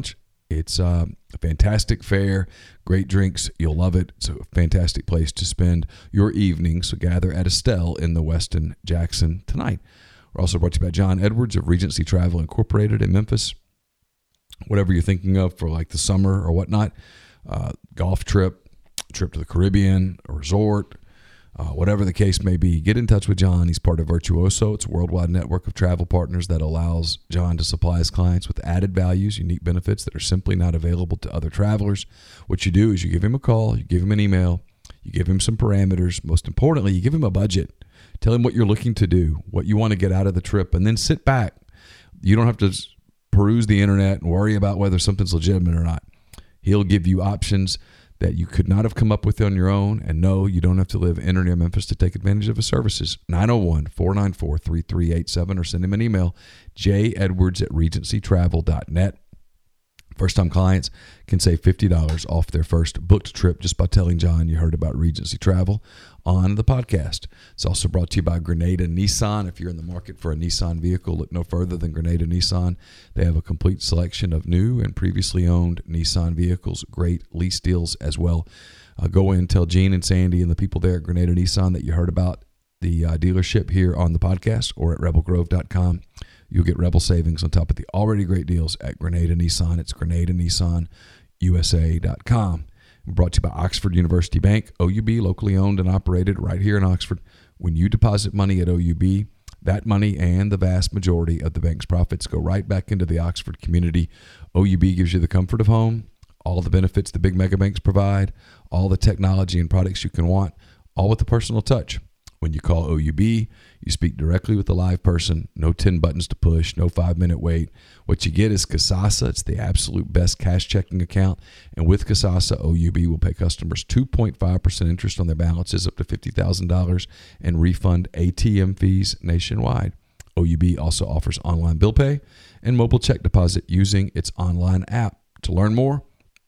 It's uh, a fantastic fare, great drinks. You'll love it. It's a fantastic place to spend your evening. So gather at Estelle in the Westin Jackson tonight. We're also brought to you by John Edwards of Regency Travel Incorporated in Memphis. Whatever you're thinking of for like the summer or whatnot, uh, golf trip, trip to the Caribbean, a resort, uh, whatever the case may be, get in touch with John. He's part of Virtuoso. It's a worldwide network of travel partners that allows John to supply his clients with added values, unique benefits that are simply not available to other travelers. What you do is you give him a call, you give him an email, you give him some parameters. Most importantly, you give him a budget. Tell him what you're looking to do, what you want to get out of the trip, and then sit back. You don't have to peruse the internet and worry about whether something's legitimate or not. He'll give you options that you could not have come up with on your own. And no, you don't have to live in or near Memphis to take advantage of his services. nine oh one, four nine four, three three eight seven or send him an email, j edwards at regency travel dot net. First-time clients can save fifty dollars off their first booked trip just by telling John you heard about Regency Travel on the podcast. It's also brought to you by Grenada Nissan. If you're in the market for a Nissan vehicle, look no further than Grenada Nissan. They have a complete selection of new and previously owned Nissan vehicles, great lease deals as well. Uh, go in, tell Gene and Sandy and the people there at Grenada Nissan that you heard about the uh, dealership here on the podcast or at rebel grove dot com. You'll get Rebel savings on top of the already great deals at Grenada Nissan. It's Grenada Nissan U S A dot com. We're brought to you by Oxford University Bank, O U B, locally owned and operated right here in Oxford. When you deposit money at O U B, that money and the vast majority of the bank's profits go right back into the Oxford community. O U B gives you the comfort of home, all the benefits the big mega banks provide, all the technology and products you can want, all with a personal touch. When you call O U B, you speak directly with a live person. No ten buttons to push, no five-minute wait. What you get is Kasasa. It's the absolute best cash checking account. And with Kasasa, O U B will pay customers two point five percent interest on their balances up to fifty thousand dollars and refund A T M fees nationwide. O U B also offers online bill pay and mobile check deposit using its online app. To learn more,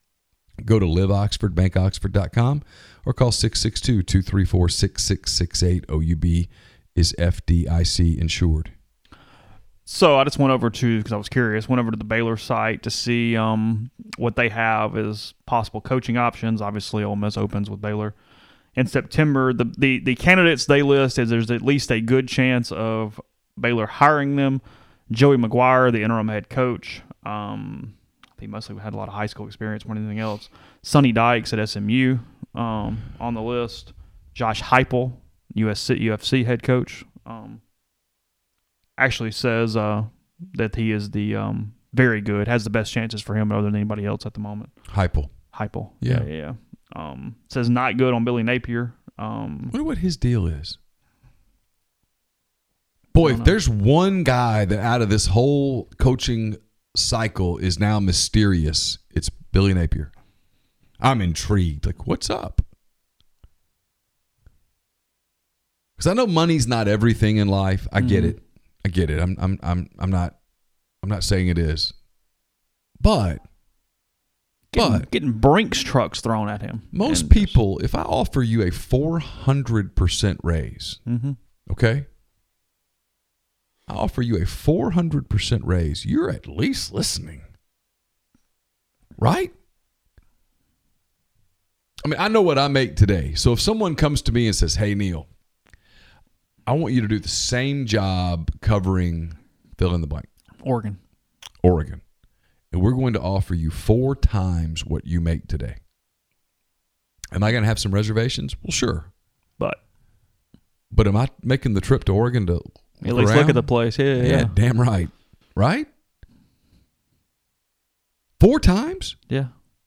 go to live oxford bank oxford dot com or call six six two, two three four, six six six eight. O U B is F D I C insured. So I just went over to, because I was curious, went over to the Baylor site to see um, what they have as possible coaching options. Obviously, Ole Miss opens with Baylor in September. The, the, the candidates they list is there's at least a good chance of Baylor hiring them. Joey McGuire, the interim head coach. Um, He mostly had a lot of high school experience more than anything else. Sonny Dykes at S M U um, on the list. Josh Heupel, U S C, U F C head coach, um, actually says uh, that he is the um, very good, has the best chances for him other than anybody else at the moment. Heupel. Heupel. Yeah. Yeah, yeah. Um, says not good on Billy Napier. Um, I wonder what his deal is. Boy, if know. there's one guy that out of this whole coaching cycle is now mysterious, it's Billy Napier. I'm intrigued. Like, what's up? Because I know money's not everything in life. I get Mm-hmm. it. I get it. I'm I'm I'm I'm not I'm not saying it is. But getting, but getting Brinks trucks thrown at him. most And people, if I offer you a four hundred percent raise, Mhm. okay? I offer you a four hundred percent raise. You're at least listening. Right? I mean, I know what I make today. So if someone comes to me and says, hey, Neil, I want you to do the same job covering fill in the blank. Oregon. Oregon. And we're going to offer you four times what you make today. Am I going to have some reservations? Well, sure. But But am I making the trip to Oregon to at least around? look at the place. Yeah, yeah. Yeah, Yeah. damn right. Right? Four times? yeah.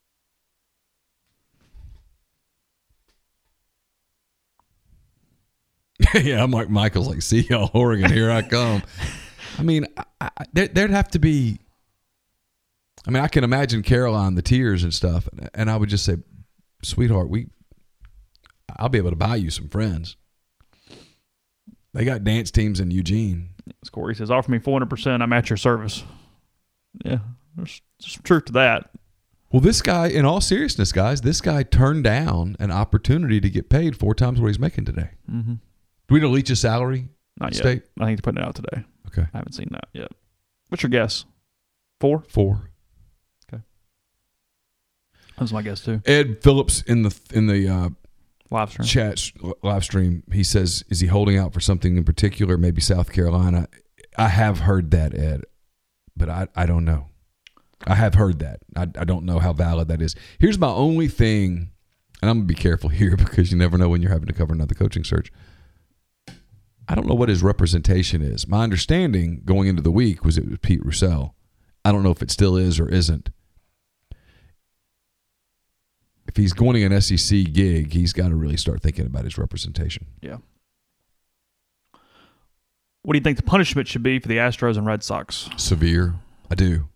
Yeah, I'm like Michael's like, see y'all, Oregon, here I come. I mean, I, I, there, there'd have to be, I mean, I can imagine Caroline, the tears and stuff, and I would just say, sweetheart, we, I'll be able to buy you some friends. They got dance teams in Eugene. As Corey says, offer me four hundred percent. I'm at your service. Yeah, there's some truth to that. Well, this guy, in all seriousness, guys, this guy turned down an opportunity to get paid four times what he's making today. Mm-hmm. Do we know Leach's salary? Not yet. State? I think they're putting it out today. Okay. I haven't seen that yet. What's your guess? Four? Four. Okay. That's my guess too. Ed Phillips in the in the uh, Live stream. chat live stream, he says, is he holding out for something in particular? Maybe South Carolina. I have heard that, Ed, but I, I don't know. I have heard that. I, I don't know how valid that is. Here's my only thing, and I'm going to be careful here because you never know when you're having to cover another coaching search. I don't know what his representation is. My understanding going into the week was it was Pete Roussel. I don't know if it still is or isn't. If he's going to an S E C gig, he's got to really start thinking about his representation. Yeah. What do you think the punishment should be for the Astros and Red Sox? Severe. I do.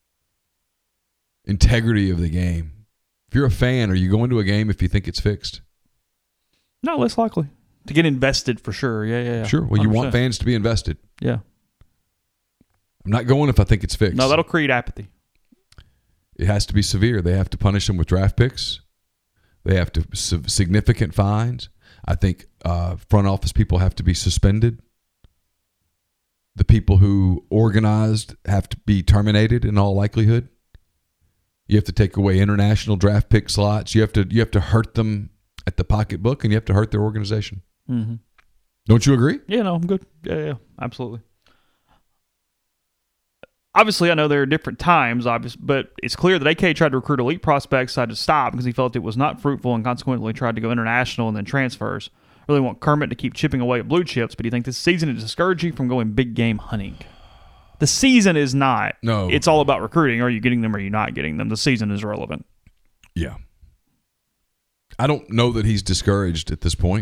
Integrity of the game. If you're a fan, are you going to a game if you think it's fixed? No, less likely. To get invested for sure. Yeah, yeah, yeah. Sure. Well, you one hundred percent. want fans to be invested. Yeah. I'm not going if I think it's fixed. No, that'll create apathy. It has to be severe. They have to punish them with draft picks. They have to significant fines. I think uh, front office people have to be suspended. The people who organized have to be terminated in all likelihood. You have to take away international draft pick slots. You have to you have to hurt them at the pocketbook, and you have to hurt their organization. Mm-hmm. Don't you agree? Yeah, no, I'm good. Yeah, yeah, absolutely. Obviously, I know there are different times, obviously, but it's clear that A K tried to recruit elite prospects, decided to stop because he felt it was not fruitful and consequently tried to go international and then transfers. Really want Kermit to keep chipping away at blue chips, but do you think this season is discouraging from going big game hunting? The season is not. No. It's all about recruiting. Are you getting them or are you not getting them? The season is relevant. Yeah. I don't know that he's discouraged at this point.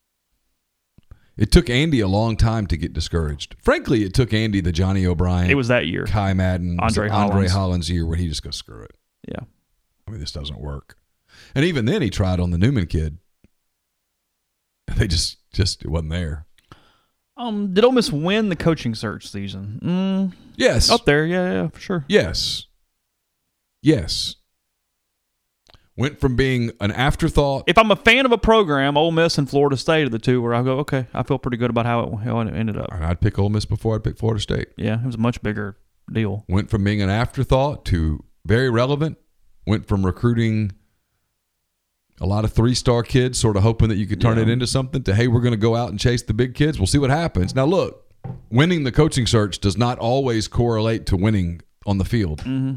It took Andy a long time to get discouraged. Frankly, it took Andy the Johnny O'Brien. It was that year. Kai Madden. Andre Andre Hollins. Hollins year when he just goes, screw it. Yeah. I mean, this doesn't work. And even then, he tried on the Newman kid. They just, just it wasn't there. Um, did Ole Miss win the coaching search season? Mm, Yes. up there, yeah, yeah, for sure. Yes. Yes. Went from being an afterthought. If I'm a fan of a program, Ole Miss and Florida State are the two where I go, okay, I feel pretty good about how it, how it ended up. And I'd pick Ole Miss before I'd pick Florida State. Yeah, it was a much bigger deal. Went from being an afterthought to very relevant. Went from recruiting a lot of three-star kids, sort of hoping that you could turn Yeah. it into something, to, hey, we're going to go out and chase the big kids. We'll see what happens. Now, look, winning the coaching search does not always correlate to winning on the field. Mm-hmm.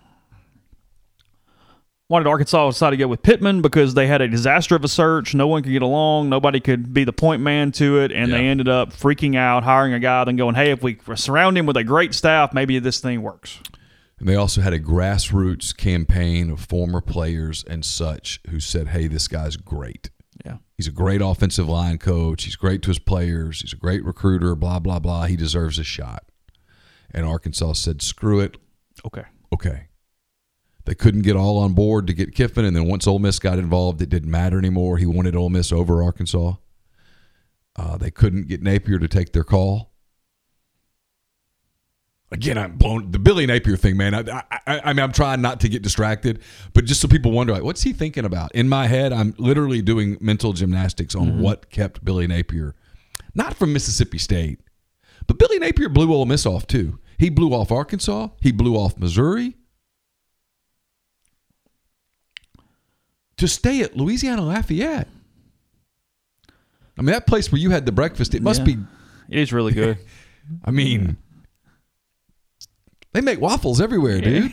Wanted Arkansas decide to go with Pittman because they had a disaster of a search. No one could get along. Nobody could be the point man to it, and Yeah. they ended up freaking out, hiring a guy, then going, hey, if we surround him with a great staff, maybe this thing works. And they also had a grassroots campaign of former players and such who said, hey, this guy's great. Yeah. He's a great offensive line coach. He's great to his players. He's a great recruiter, blah, blah, blah. He deserves a shot. And Arkansas said, screw it. Okay. Okay. They couldn't get all on board to get Kiffin, and then once Ole Miss got involved, it didn't matter anymore. He wanted Ole Miss over Arkansas. Uh, they couldn't get Napier to take their call. Again, I'm blown. The Billy Napier thing, man. I, I, I mean, I'm trying not to get distracted, but just so people wonder, like, what's he thinking about? In my head, I'm literally doing mental gymnastics on mm-hmm. what kept Billy Napier, not from Mississippi State, but Billy Napier blew Ole Miss off too. He blew off Arkansas. He blew off Missouri. To stay at Louisiana Lafayette. I mean, that place where you had the breakfast, it must Yeah. be. It is really good. I mean, they make waffles everywhere, dude.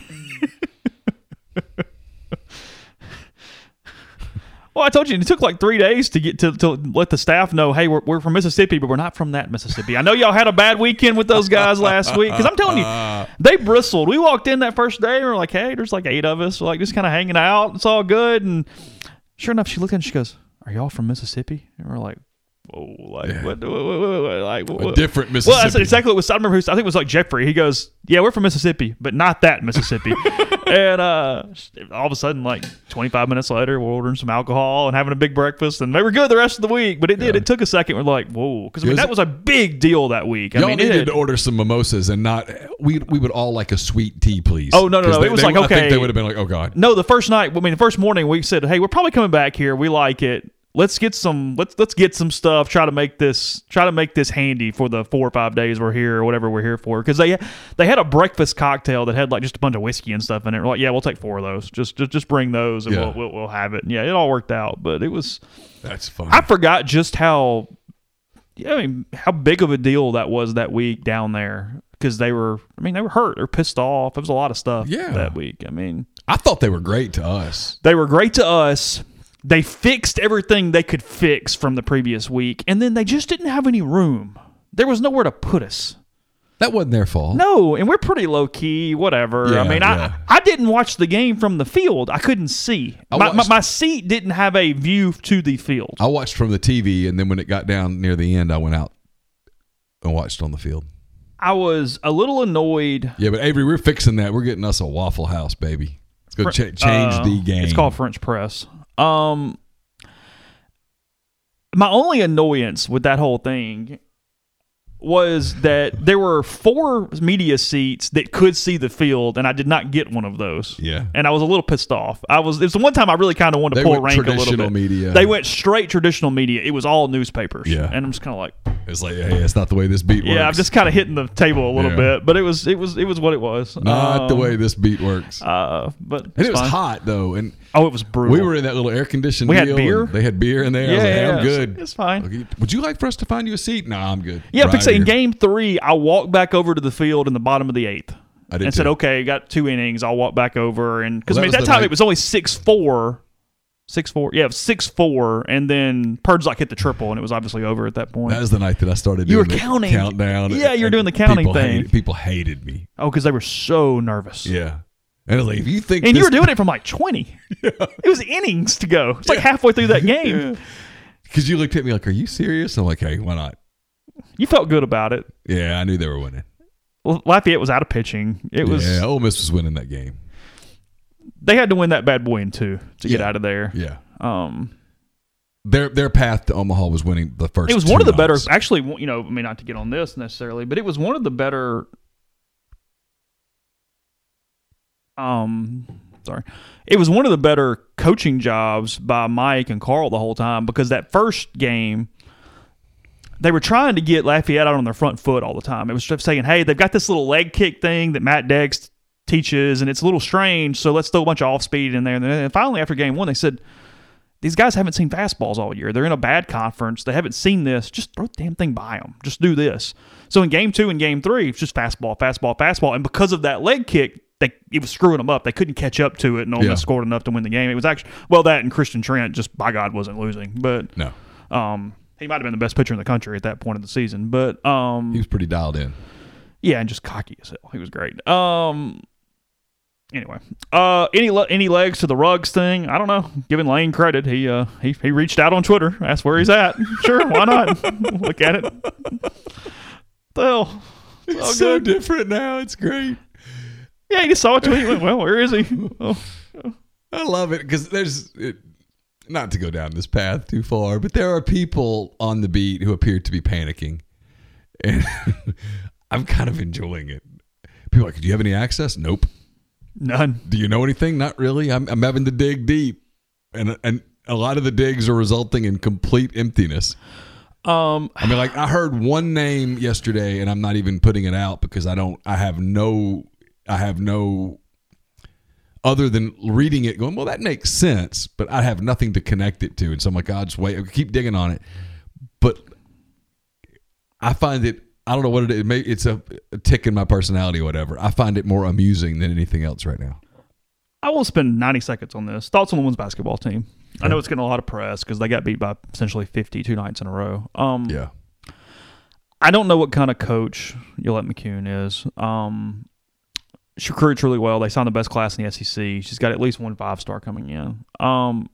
Well, I told you, it took like three days to get to, to let the staff know, hey, we're, we're from Mississippi, but we're not from that Mississippi. I know y'all had a bad weekend with those guys last week. Because I'm telling you, they bristled. We walked in that first day, and we're like, hey, there's like eight of us. We're like just kind of hanging out. It's all good. And sure enough, she looked at and she goes, are y'all from Mississippi? And we're like, whoa, like, Yeah. what, what, what, what, what, like, A what? different Well, Mississippi. that's exactly what it was. I remember who, I think it was like Jeffrey. He goes, yeah, we're from Mississippi, but not that Mississippi. And uh, all of a sudden, like twenty-five minutes later, we're ordering some alcohol and having a big breakfast, and they were good the rest of the week. But it did. Yeah. It took a second. We're like, whoa, because I mean, Yes. that was a big deal that week. I Y'all mean, it needed had- to order some mimosas and not. We we would all like a sweet tea, please. Oh, no, no, 'Cause no, They, it was they- like, I think okay. they would have been like, oh god. No, the first night, I mean, the first morning, we said, hey, we're probably coming back here. We like it. let's get some let's let's get some stuff. Try to make this try to make this handy for the four or five days we're here or whatever we're here for. Because they they had a breakfast cocktail that had like just a bunch of whiskey and stuff in it. We're like, yeah, we'll take four of those. Just just just bring those and Yeah. we'll, we'll we'll have it. And yeah, it all worked out. But it was That's fun. I forgot just how yeah, I mean how big of a deal that was that week down there. Because they were, I mean, they were hurt. They were pissed off. It was a lot of stuff Yeah. that week. I mean, I thought they were great to us. they were great to us. They fixed everything they could fix from the previous week, and then they just didn't have any room. There was nowhere to put us. That wasn't their fault. No, and we're pretty low key, whatever. Yeah, I mean, yeah. I I didn't watch the game from the field. I couldn't see. I My, my, watched- my seat didn't have a view to the field. I watched from the T V, and then when it got down near the end, I went out and watched on the field. I was a little annoyed. Yeah, but Avery, we're fixing that. We're getting us a Waffle House, baby. It's going to ch- change Uh, the game. It's called French press. Um, my only annoyance with that whole thing was that there were four media seats that could see the field, and I did not get one of those. Yeah. And I was a little pissed off. I was. It was the one time I really kind of wanted to They pull went rank a little traditional bit. media. They went straight traditional media. It was all newspapers. Yeah. And I'm just kind of like, It's like, hey, it's not the way this beat works. yeah, I'm just kind of hitting the table a little Yeah. bit, but it was it was it was what it was. not the Um, way this beat works. Uh, but and it's it was fine. hot, though. And Oh, it was brutal. we were in that little air-conditioned We had deal, beer? and They had beer in there. I was Yeah, like, hey, yeah, I'm it's- good. it's fine. Okay, would you like for us to find you a seat? No, I'm good. Yeah, Right because in here. game three, I walked back over to the field in the bottom of the eighth. I did and said, too. okay, got two innings. I'll walk back over. And because Well, I mean, that at was that the time, night- it was only six four. six four. Yeah, six four. And then Purds like hit the triple, and it was obviously over at that point. That was the night that I started You doing were the counting. countdown. Yeah, you were And doing the counting people thing. Hated, people hated me. oh, because they were so nervous. Yeah. And I was like, if you think And you this- were doing it from like twenty. It was innings to go. It's like halfway through that game. Because you looked at me like, are you serious? I'm like, hey, why not? You felt good about it. Yeah, I knew they were winning. Well, Lafayette was out of pitching. It was yeah, Ole Miss was winning that game. they had to win that bad boy in two to get Yeah. out of there. Yeah. Um, Their their path to Omaha was winning the first it was two one of the better, nights. actually, you know, I mean, not to get on this necessarily, but it was one of the better. Um, sorry, it was one of the better coaching jobs by Mike and Carl the whole time because that first game, they were trying to get Lafayette out on their front foot all the time. It was just saying, hey, they've got this little leg kick thing that Matt Deggs teaches, and it's a little strange, so let's throw a bunch of off speed in there. And then finally, after game one, they said, these guys haven't seen fastballs all year. They're in a bad conference. They haven't seen this. Just throw the damn thing by them. Just do this. So in game two and game three, it's just fastball, fastball, fastball. And because of that leg kick, they it was screwing them up. They couldn't catch up to it, and Ole Miss Yeah. scored enough to win the game. It was actually, well, that and Christian Trent just, by God, wasn't losing. But No. um, he might have been the best pitcher in the country at that point of the season. But um, He was pretty dialed in. yeah, and just cocky as hell. He was great. Um. Anyway, uh, any le- any legs to the Ruggs thing? I don't know. Giving Lane credit, he uh he he reached out on Twitter, asked where he's at. Sure, why not? Look at it. The hell, it's all It's so good. different now. It's great. Yeah, he just saw a tweet. He went, well, where is he? Oh, I love it because there's it, not to go down this path too far, but there are people on the beat who appear to be panicking, and I'm kind of enjoying it. People are like, do you have any access? Nope. none. Do you know anything? Not really. I'm, I'm having to dig deep, and and a lot of the digs are resulting in complete emptiness. Um, I mean, like I heard one name yesterday, and I'm not even putting it out because I don't. I have no. I have no. Other than reading it, going, well, that makes sense, but I have nothing to connect it to, and so I'm like, I'll just wait. I'll keep digging on it, but I find it. I don't know what it is. It may, it's a, a tick in my personality or whatever. I find it more amusing than anything else right now. I will spend ninety seconds on this. Thoughts on the women's basketball team? I know it's getting a lot of press because they got beat by essentially fifty two nights in a row. Um, Yeah. I don't know what kind of coach Yolette McCune is. Um, she recruits really well. They signed the best class in the S E C. She's got at least one five-star coming in. Um,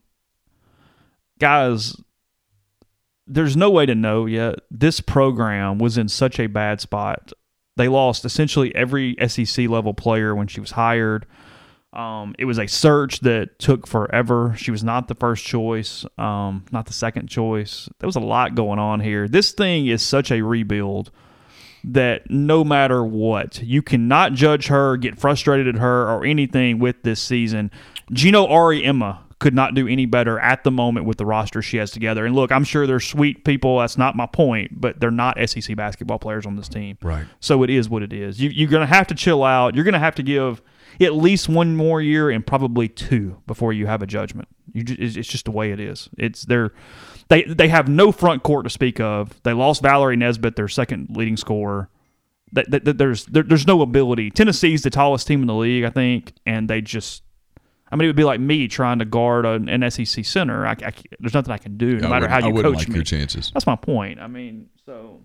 guys, there's no way to know yet. This program was in such a bad spot. They lost essentially every S E C level player when she was hired. Um, it was a search that took forever. She was not the first choice, um, not the second choice. There was a lot going on here. This thing is such a rebuild that no matter what, you cannot judge her, get frustrated at her, or anything with this season. Gino Ari Emma could not do any better at the moment with the roster she has together. And look, I'm sure they're sweet people. That's not my point, but they're not S E C basketball players on this team. Right. So it is what it is. You, you're going to have to chill out. You're going to have to give at least one more year and probably two before you have a judgment. You just, it's just the way it is. It's they're, they they have no front court to speak of. They lost Valerie Nesbitt, their second leading scorer. That, that, that there's there, there's no ability. Tennessee's the tallest team in the league, I think, and they just. I mean, it would be like me trying to guard an, an S E C center. I, I, there's nothing I can do, no I matter how you I wouldn't coach like me. your chances. That's my point. I mean, so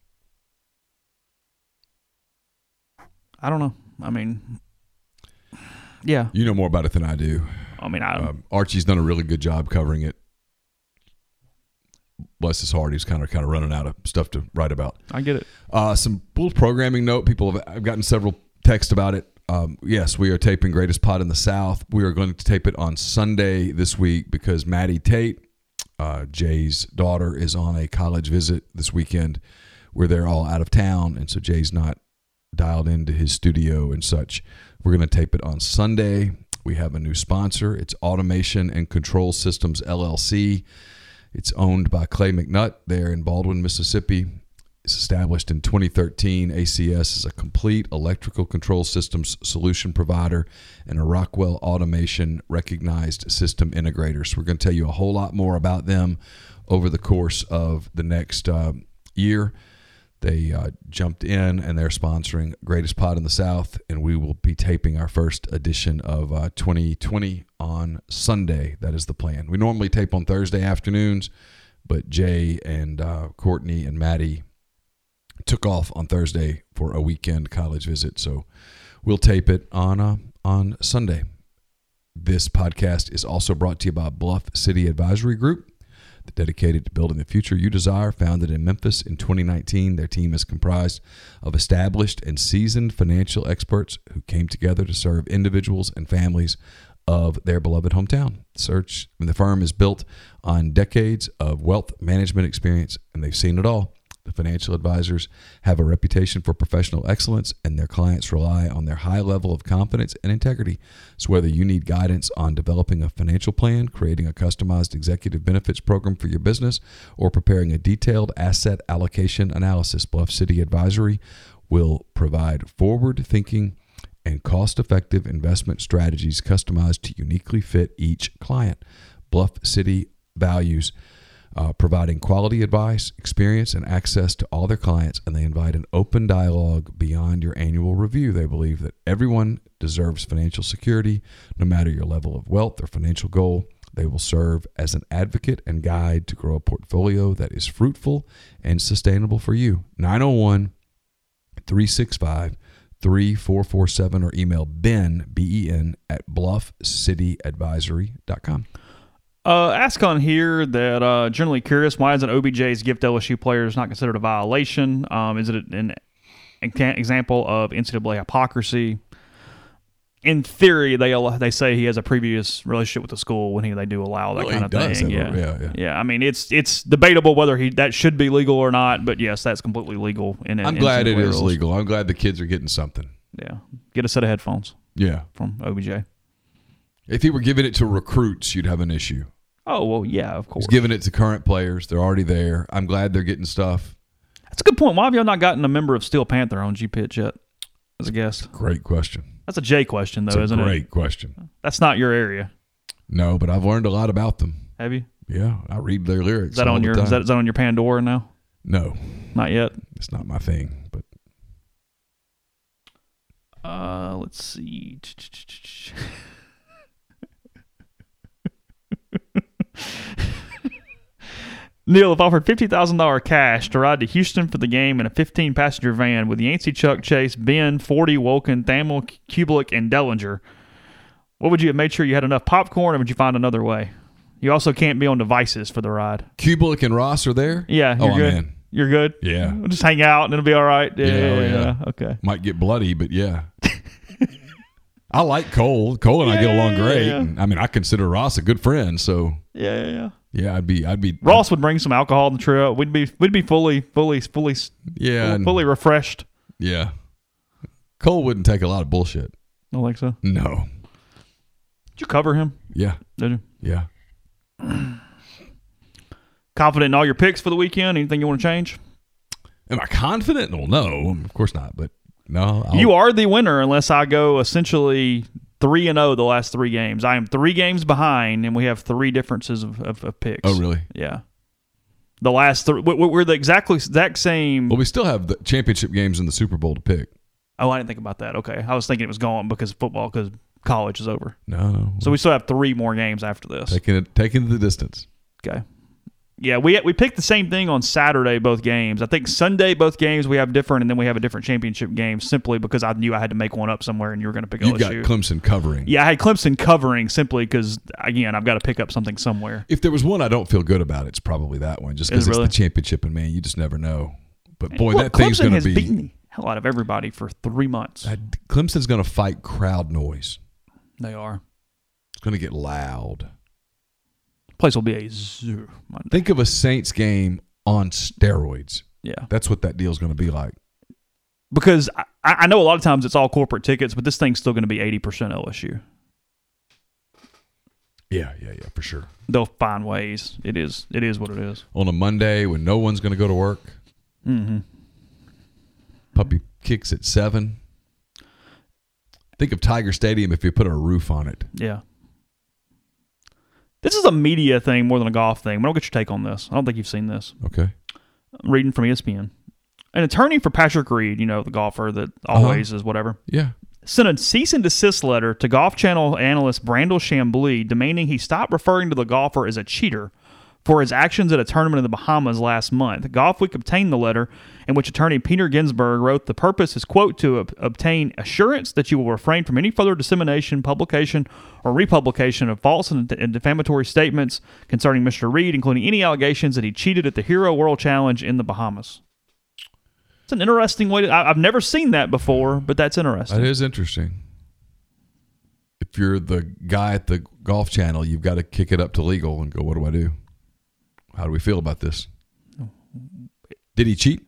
I don't know. I mean, yeah. You know more about it than I do. I mean, I Um, Archie's done a really good job covering it. Bless his heart, he's kind of kind of running out of stuff to write about. I get it. Uh, some little programming note. People have I've gotten several texts about it. Um, yes, we are taping Greatest Pod in the South. We are going to tape it on Sunday this week because Maddie Tate, uh, Jay's daughter, is on a college visit this weekend. Where they're all out of town, and so Jay's not dialed into his studio and such. We're going to tape it on Sunday. We have a new sponsor. It's Automation and Control Systems, L L C. It's owned by Clay McNutt there in Baldwin, Mississippi. It's established in twenty thirteen. A C S is a complete electrical control systems solution provider and a Rockwell Automation recognized system integrator. So we're going to tell you a whole lot more about them over the course of the next uh, year. They uh, jumped in and they're sponsoring Greatest Pod in the South, and we will be taping our first edition of uh, twenty twenty on Sunday. That is the plan. We normally tape on Thursday afternoons, but Jay and uh, Courtney and Maddie took off on Thursday for a weekend college visit, so we'll tape it on uh, on Sunday. This podcast is also brought to you by Bluff City Advisory Group, dedicated to building the future you desire. Founded in Memphis in twenty nineteen, their team is comprised of established and seasoned financial experts who came together to serve individuals and families of their beloved hometown. Search the firm is built on decades of wealth management experience, and they've seen it all. The financial advisors have a reputation for professional excellence, and their clients rely on their high level of confidence and integrity. So whether you need guidance on developing a financial plan, creating a customized executive benefits program for your business, or preparing a detailed asset allocation analysis, Bluff City Advisory will provide forward-thinking and cost-effective investment strategies customized to uniquely fit each client. Bluff City values Uh, providing quality advice, experience, and access to all their clients, and they invite an open dialogue beyond your annual review. They believe that everyone deserves financial security, no matter your level of wealth or financial goal. They will serve as an advocate and guide to grow a portfolio that is fruitful and sustainable for you. nine oh one, three six five, three four four seven or email Ben, B E N, at bluff city advisory dot com. Uh, ask on here that uh, generally curious, why isn't O B J's gift L S U players not considered a violation? Um, is it an, an example of N C double A hypocrisy? In theory, they they say he has a previous relationship with the school when he they do allow that Well, kind he of does thing. have Yeah. a- yeah, yeah. yeah. I mean, it's it's debatable whether he that should be legal or not, but yes, that's completely legal. In, in I'm glad it N C double A is rules. legal. I'm glad the kids are getting something. Yeah, get a set of headphones Yeah. from O B J. If he were giving it to recruits, you'd have an issue. Oh well, yeah, of course. He's giving it to current players. They're already there. I'm glad they're getting stuff. That's a good point. Why have y'all not gotten a member of Steel Panther on G Pitch yet as a guest? Great question. That's a J question, though, It's a isn't great it? question. That's not your area. No, but I've learned a lot about them. Have you? Yeah, I read their lyrics. Is that all on the your time. is that, is that on your Pandora now? No, Not yet. it's not my thing. But Uh, let's see. Neil, if offered fifty thousand dollars cash to ride to Houston for the game in a fifteen passenger van with Yancey, Chuck, Chase, Ben, Forty, Wolken, Thamel, Kublik, and Dellinger, what would you have made sure you had enough popcorn, or would you find another way? You also can't be on devices for the ride. Kubelik and Ross are there? Yeah, Oh, you're good. I'm in. You're good? Yeah. We'll just hang out and it'll be all right. Yeah, Yeah, yeah, oh, yeah, yeah. Okay. Might get bloody, but yeah. I like Cole. Cole and I get along great. Yeah. And, I mean, I consider Ross a good friend, so Yeah, yeah, yeah. yeah, I'd be, I'd be Ross would bring some alcohol on the trip. We'd be, we'd be fully, fully, fully, yeah, and- fully refreshed. yeah. Cole wouldn't take a lot of bullshit. I don't think so. No. Did you cover him? Yeah. Did you? Yeah. Confident in all your picks for the weekend? Anything you want to change? Am I confident? Well, no, of course not. But no, I'll, You are the winner unless I go essentially three and zero the last three games. I am three games behind, and we have three differences of, of, of picks. Oh, really? Yeah. The last three, we're the exactly exact same. Well, we still have the championship games in the Super Bowl to pick. Oh, I didn't think about that. Okay, I was thinking it was gone because of football, because college is over. No, no. So we still have three more games after this. taking it, taking the distance. Okay. Yeah, we we picked the same thing on Saturday, both games. I think Sunday, both games, we have different, and then we have a different championship game simply because I knew I had to make one up somewhere and you were going to pick You L S got U. Clemson covering. Yeah, I had Clemson covering simply because, again, I've got to pick up something somewhere. If there was one I don't feel good about, it's probably that one, just Is because it it's really? the championship, and man, you just never know. But boy, Look, that thing's Clemson going has to be. beaten the hell out of everybody for three months. that- Clemson's going to fight crowd noise. They are. It's going to get loud. Place will be a zoo Monday. Think of a Saints game on steroids. Yeah. That's what that deal's going to be like. Because I, I know a lot of times it's all corporate tickets, but this thing's still going to be eighty percent L S U. Yeah, yeah, yeah, for sure. They'll find ways. It is It is what it is. On a Monday when no one's going to go to work, Mm-hmm. puppy kicks at seven. Think of Tiger Stadium if you put a roof on it. Yeah. This is a media thing more than a golf thing. But I'll get your take on this. I don't think you've seen this. Okay. I'm reading from E S P N. An attorney for Patrick Reed, you know, the golfer that always Uh-huh. is whatever, Yeah. sent a cease and desist letter to Golf Channel analyst Brandel Chambly demanding he stop referring to the golfer as a cheater for his actions at a tournament in the Bahamas last month. Golf Week obtained the letter, in which attorney Peter Ginsburg wrote, "The purpose is, quote, to ob- obtain assurance that you will refrain from any further dissemination, publication, or republication of false and, and defamatory statements concerning Mister Reed, including any allegations that he cheated at the Hero World Challenge in the Bahamas." It's an interesting way to, I, I've never seen that before, but that's interesting. That is interesting. If you're the guy at the Golf Channel, you've got to kick it up to legal and go, what do I do? How do we feel about this? Did he cheat?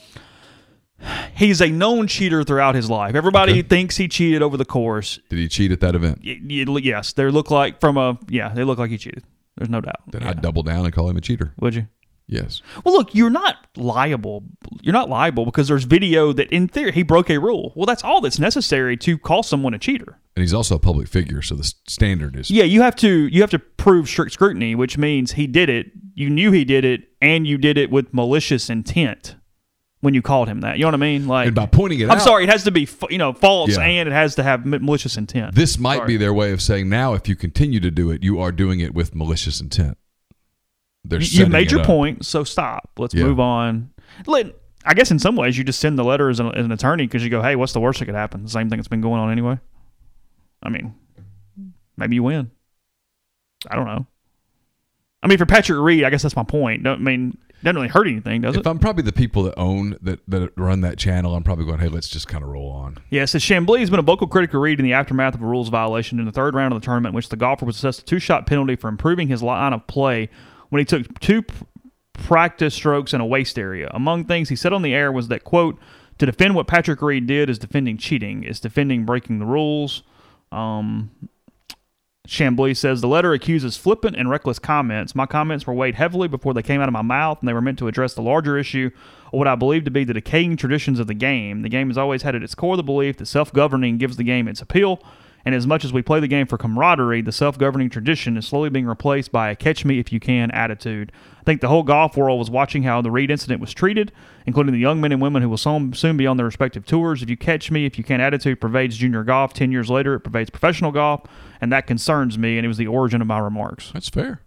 He's a known cheater throughout his life. Everybody Okay. thinks he cheated over the course. Did he cheat at that event? Y- y- yes, they look like from a yeah, they look like he cheated. There's no doubt. Then Yeah. I'd double down and call him a cheater. Would you? Yes. Well, look, you're not liable. You're not liable because there's video that, in theory, he broke a rule. Well, that's all that's necessary to call someone a cheater. And he's also a public figure, so the s- standard is. Yeah, you have to you have to prove strict scrutiny, which means he did it. You knew he did it, and you did it with malicious intent when you called him that. You know what I mean? Like, And by pointing it I'm out, sorry, it has to be f- you know false, Yeah. and it has to have m- malicious intent. this might Sorry. be their way of saying now if you continue to do it, you are doing it with malicious intent. They're You- You've setting made it your up. point, so stop. Let's Yeah. move on. Let, I guess in some ways you just send the letter as an, as an attorney because you go, hey, what's the worst that could happen? The same thing that's been going on anyway. I mean, maybe you win. I don't know. I mean, for Patrick Reed, I guess that's my point. Don't I mean doesn't really hurt anything, does If it? I'm probably the people that own that that run that channel, I'm probably going, hey, let's just kind of roll on. Yeah, it says Chambly has been a vocal critic of Reed in the aftermath of a rules violation in the third round of the tournament, in which the golfer was assessed a two-shot penalty for improving his line of play when he took two p- practice strokes in a waist area. Among things he said on the air was that, quote, to defend what Patrick Reed did is defending cheating, is defending breaking the rules. Um, Chambly says the letter accuses flippant and reckless comments. My comments were weighed heavily before they came out of my mouth, and they were meant to address the larger issue of what I believe to be the decaying traditions of the game. The game has always had at its core the belief that self-governing gives the game its appeal, and as much as we play the game for camaraderie, the self-governing tradition is slowly being replaced by a catch-me-if-you-can attitude. I think the whole golf world was watching how the Reed incident was treated, including the young men and women who will soon soon be on their respective tours. If you catch me, if you can attitude pervades junior golf. Ten years later, it pervades professional golf, and that concerns me, and it was the origin of my remarks. That's fair.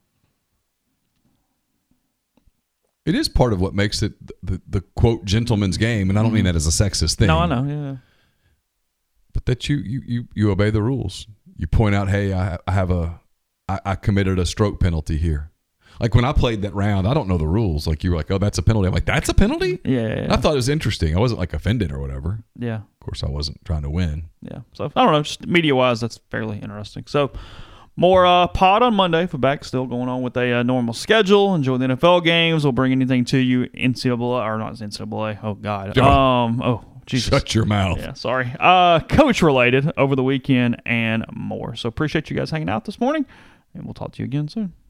It is part of what makes it the, the, the quote gentleman's game, and I don't mean that as a sexist thing. No, I know, yeah. But that you you you, you obey the rules. You point out, hey, I, I have a I, I committed a stroke penalty here. Like when I played that round, I don't know the rules. Like you were like, oh, that's a penalty. I'm like, that's a penalty? Yeah, yeah, And yeah. I thought it was interesting. I wasn't like offended or whatever. yeah. Of course, I wasn't trying to win. Yeah. So I don't know. Just media wise, that's fairly interesting. So more uh, pod on Monday. For back still going on with a uh, normal schedule. Enjoy the N F L games. We'll bring anything to you N C double A or not N C double A. Oh God. Oh. Um. Oh, Jesus. Shut your mouth. Yeah, sorry. Uh, coach related over the weekend and more. So appreciate you guys hanging out this morning, and we'll talk to you again soon.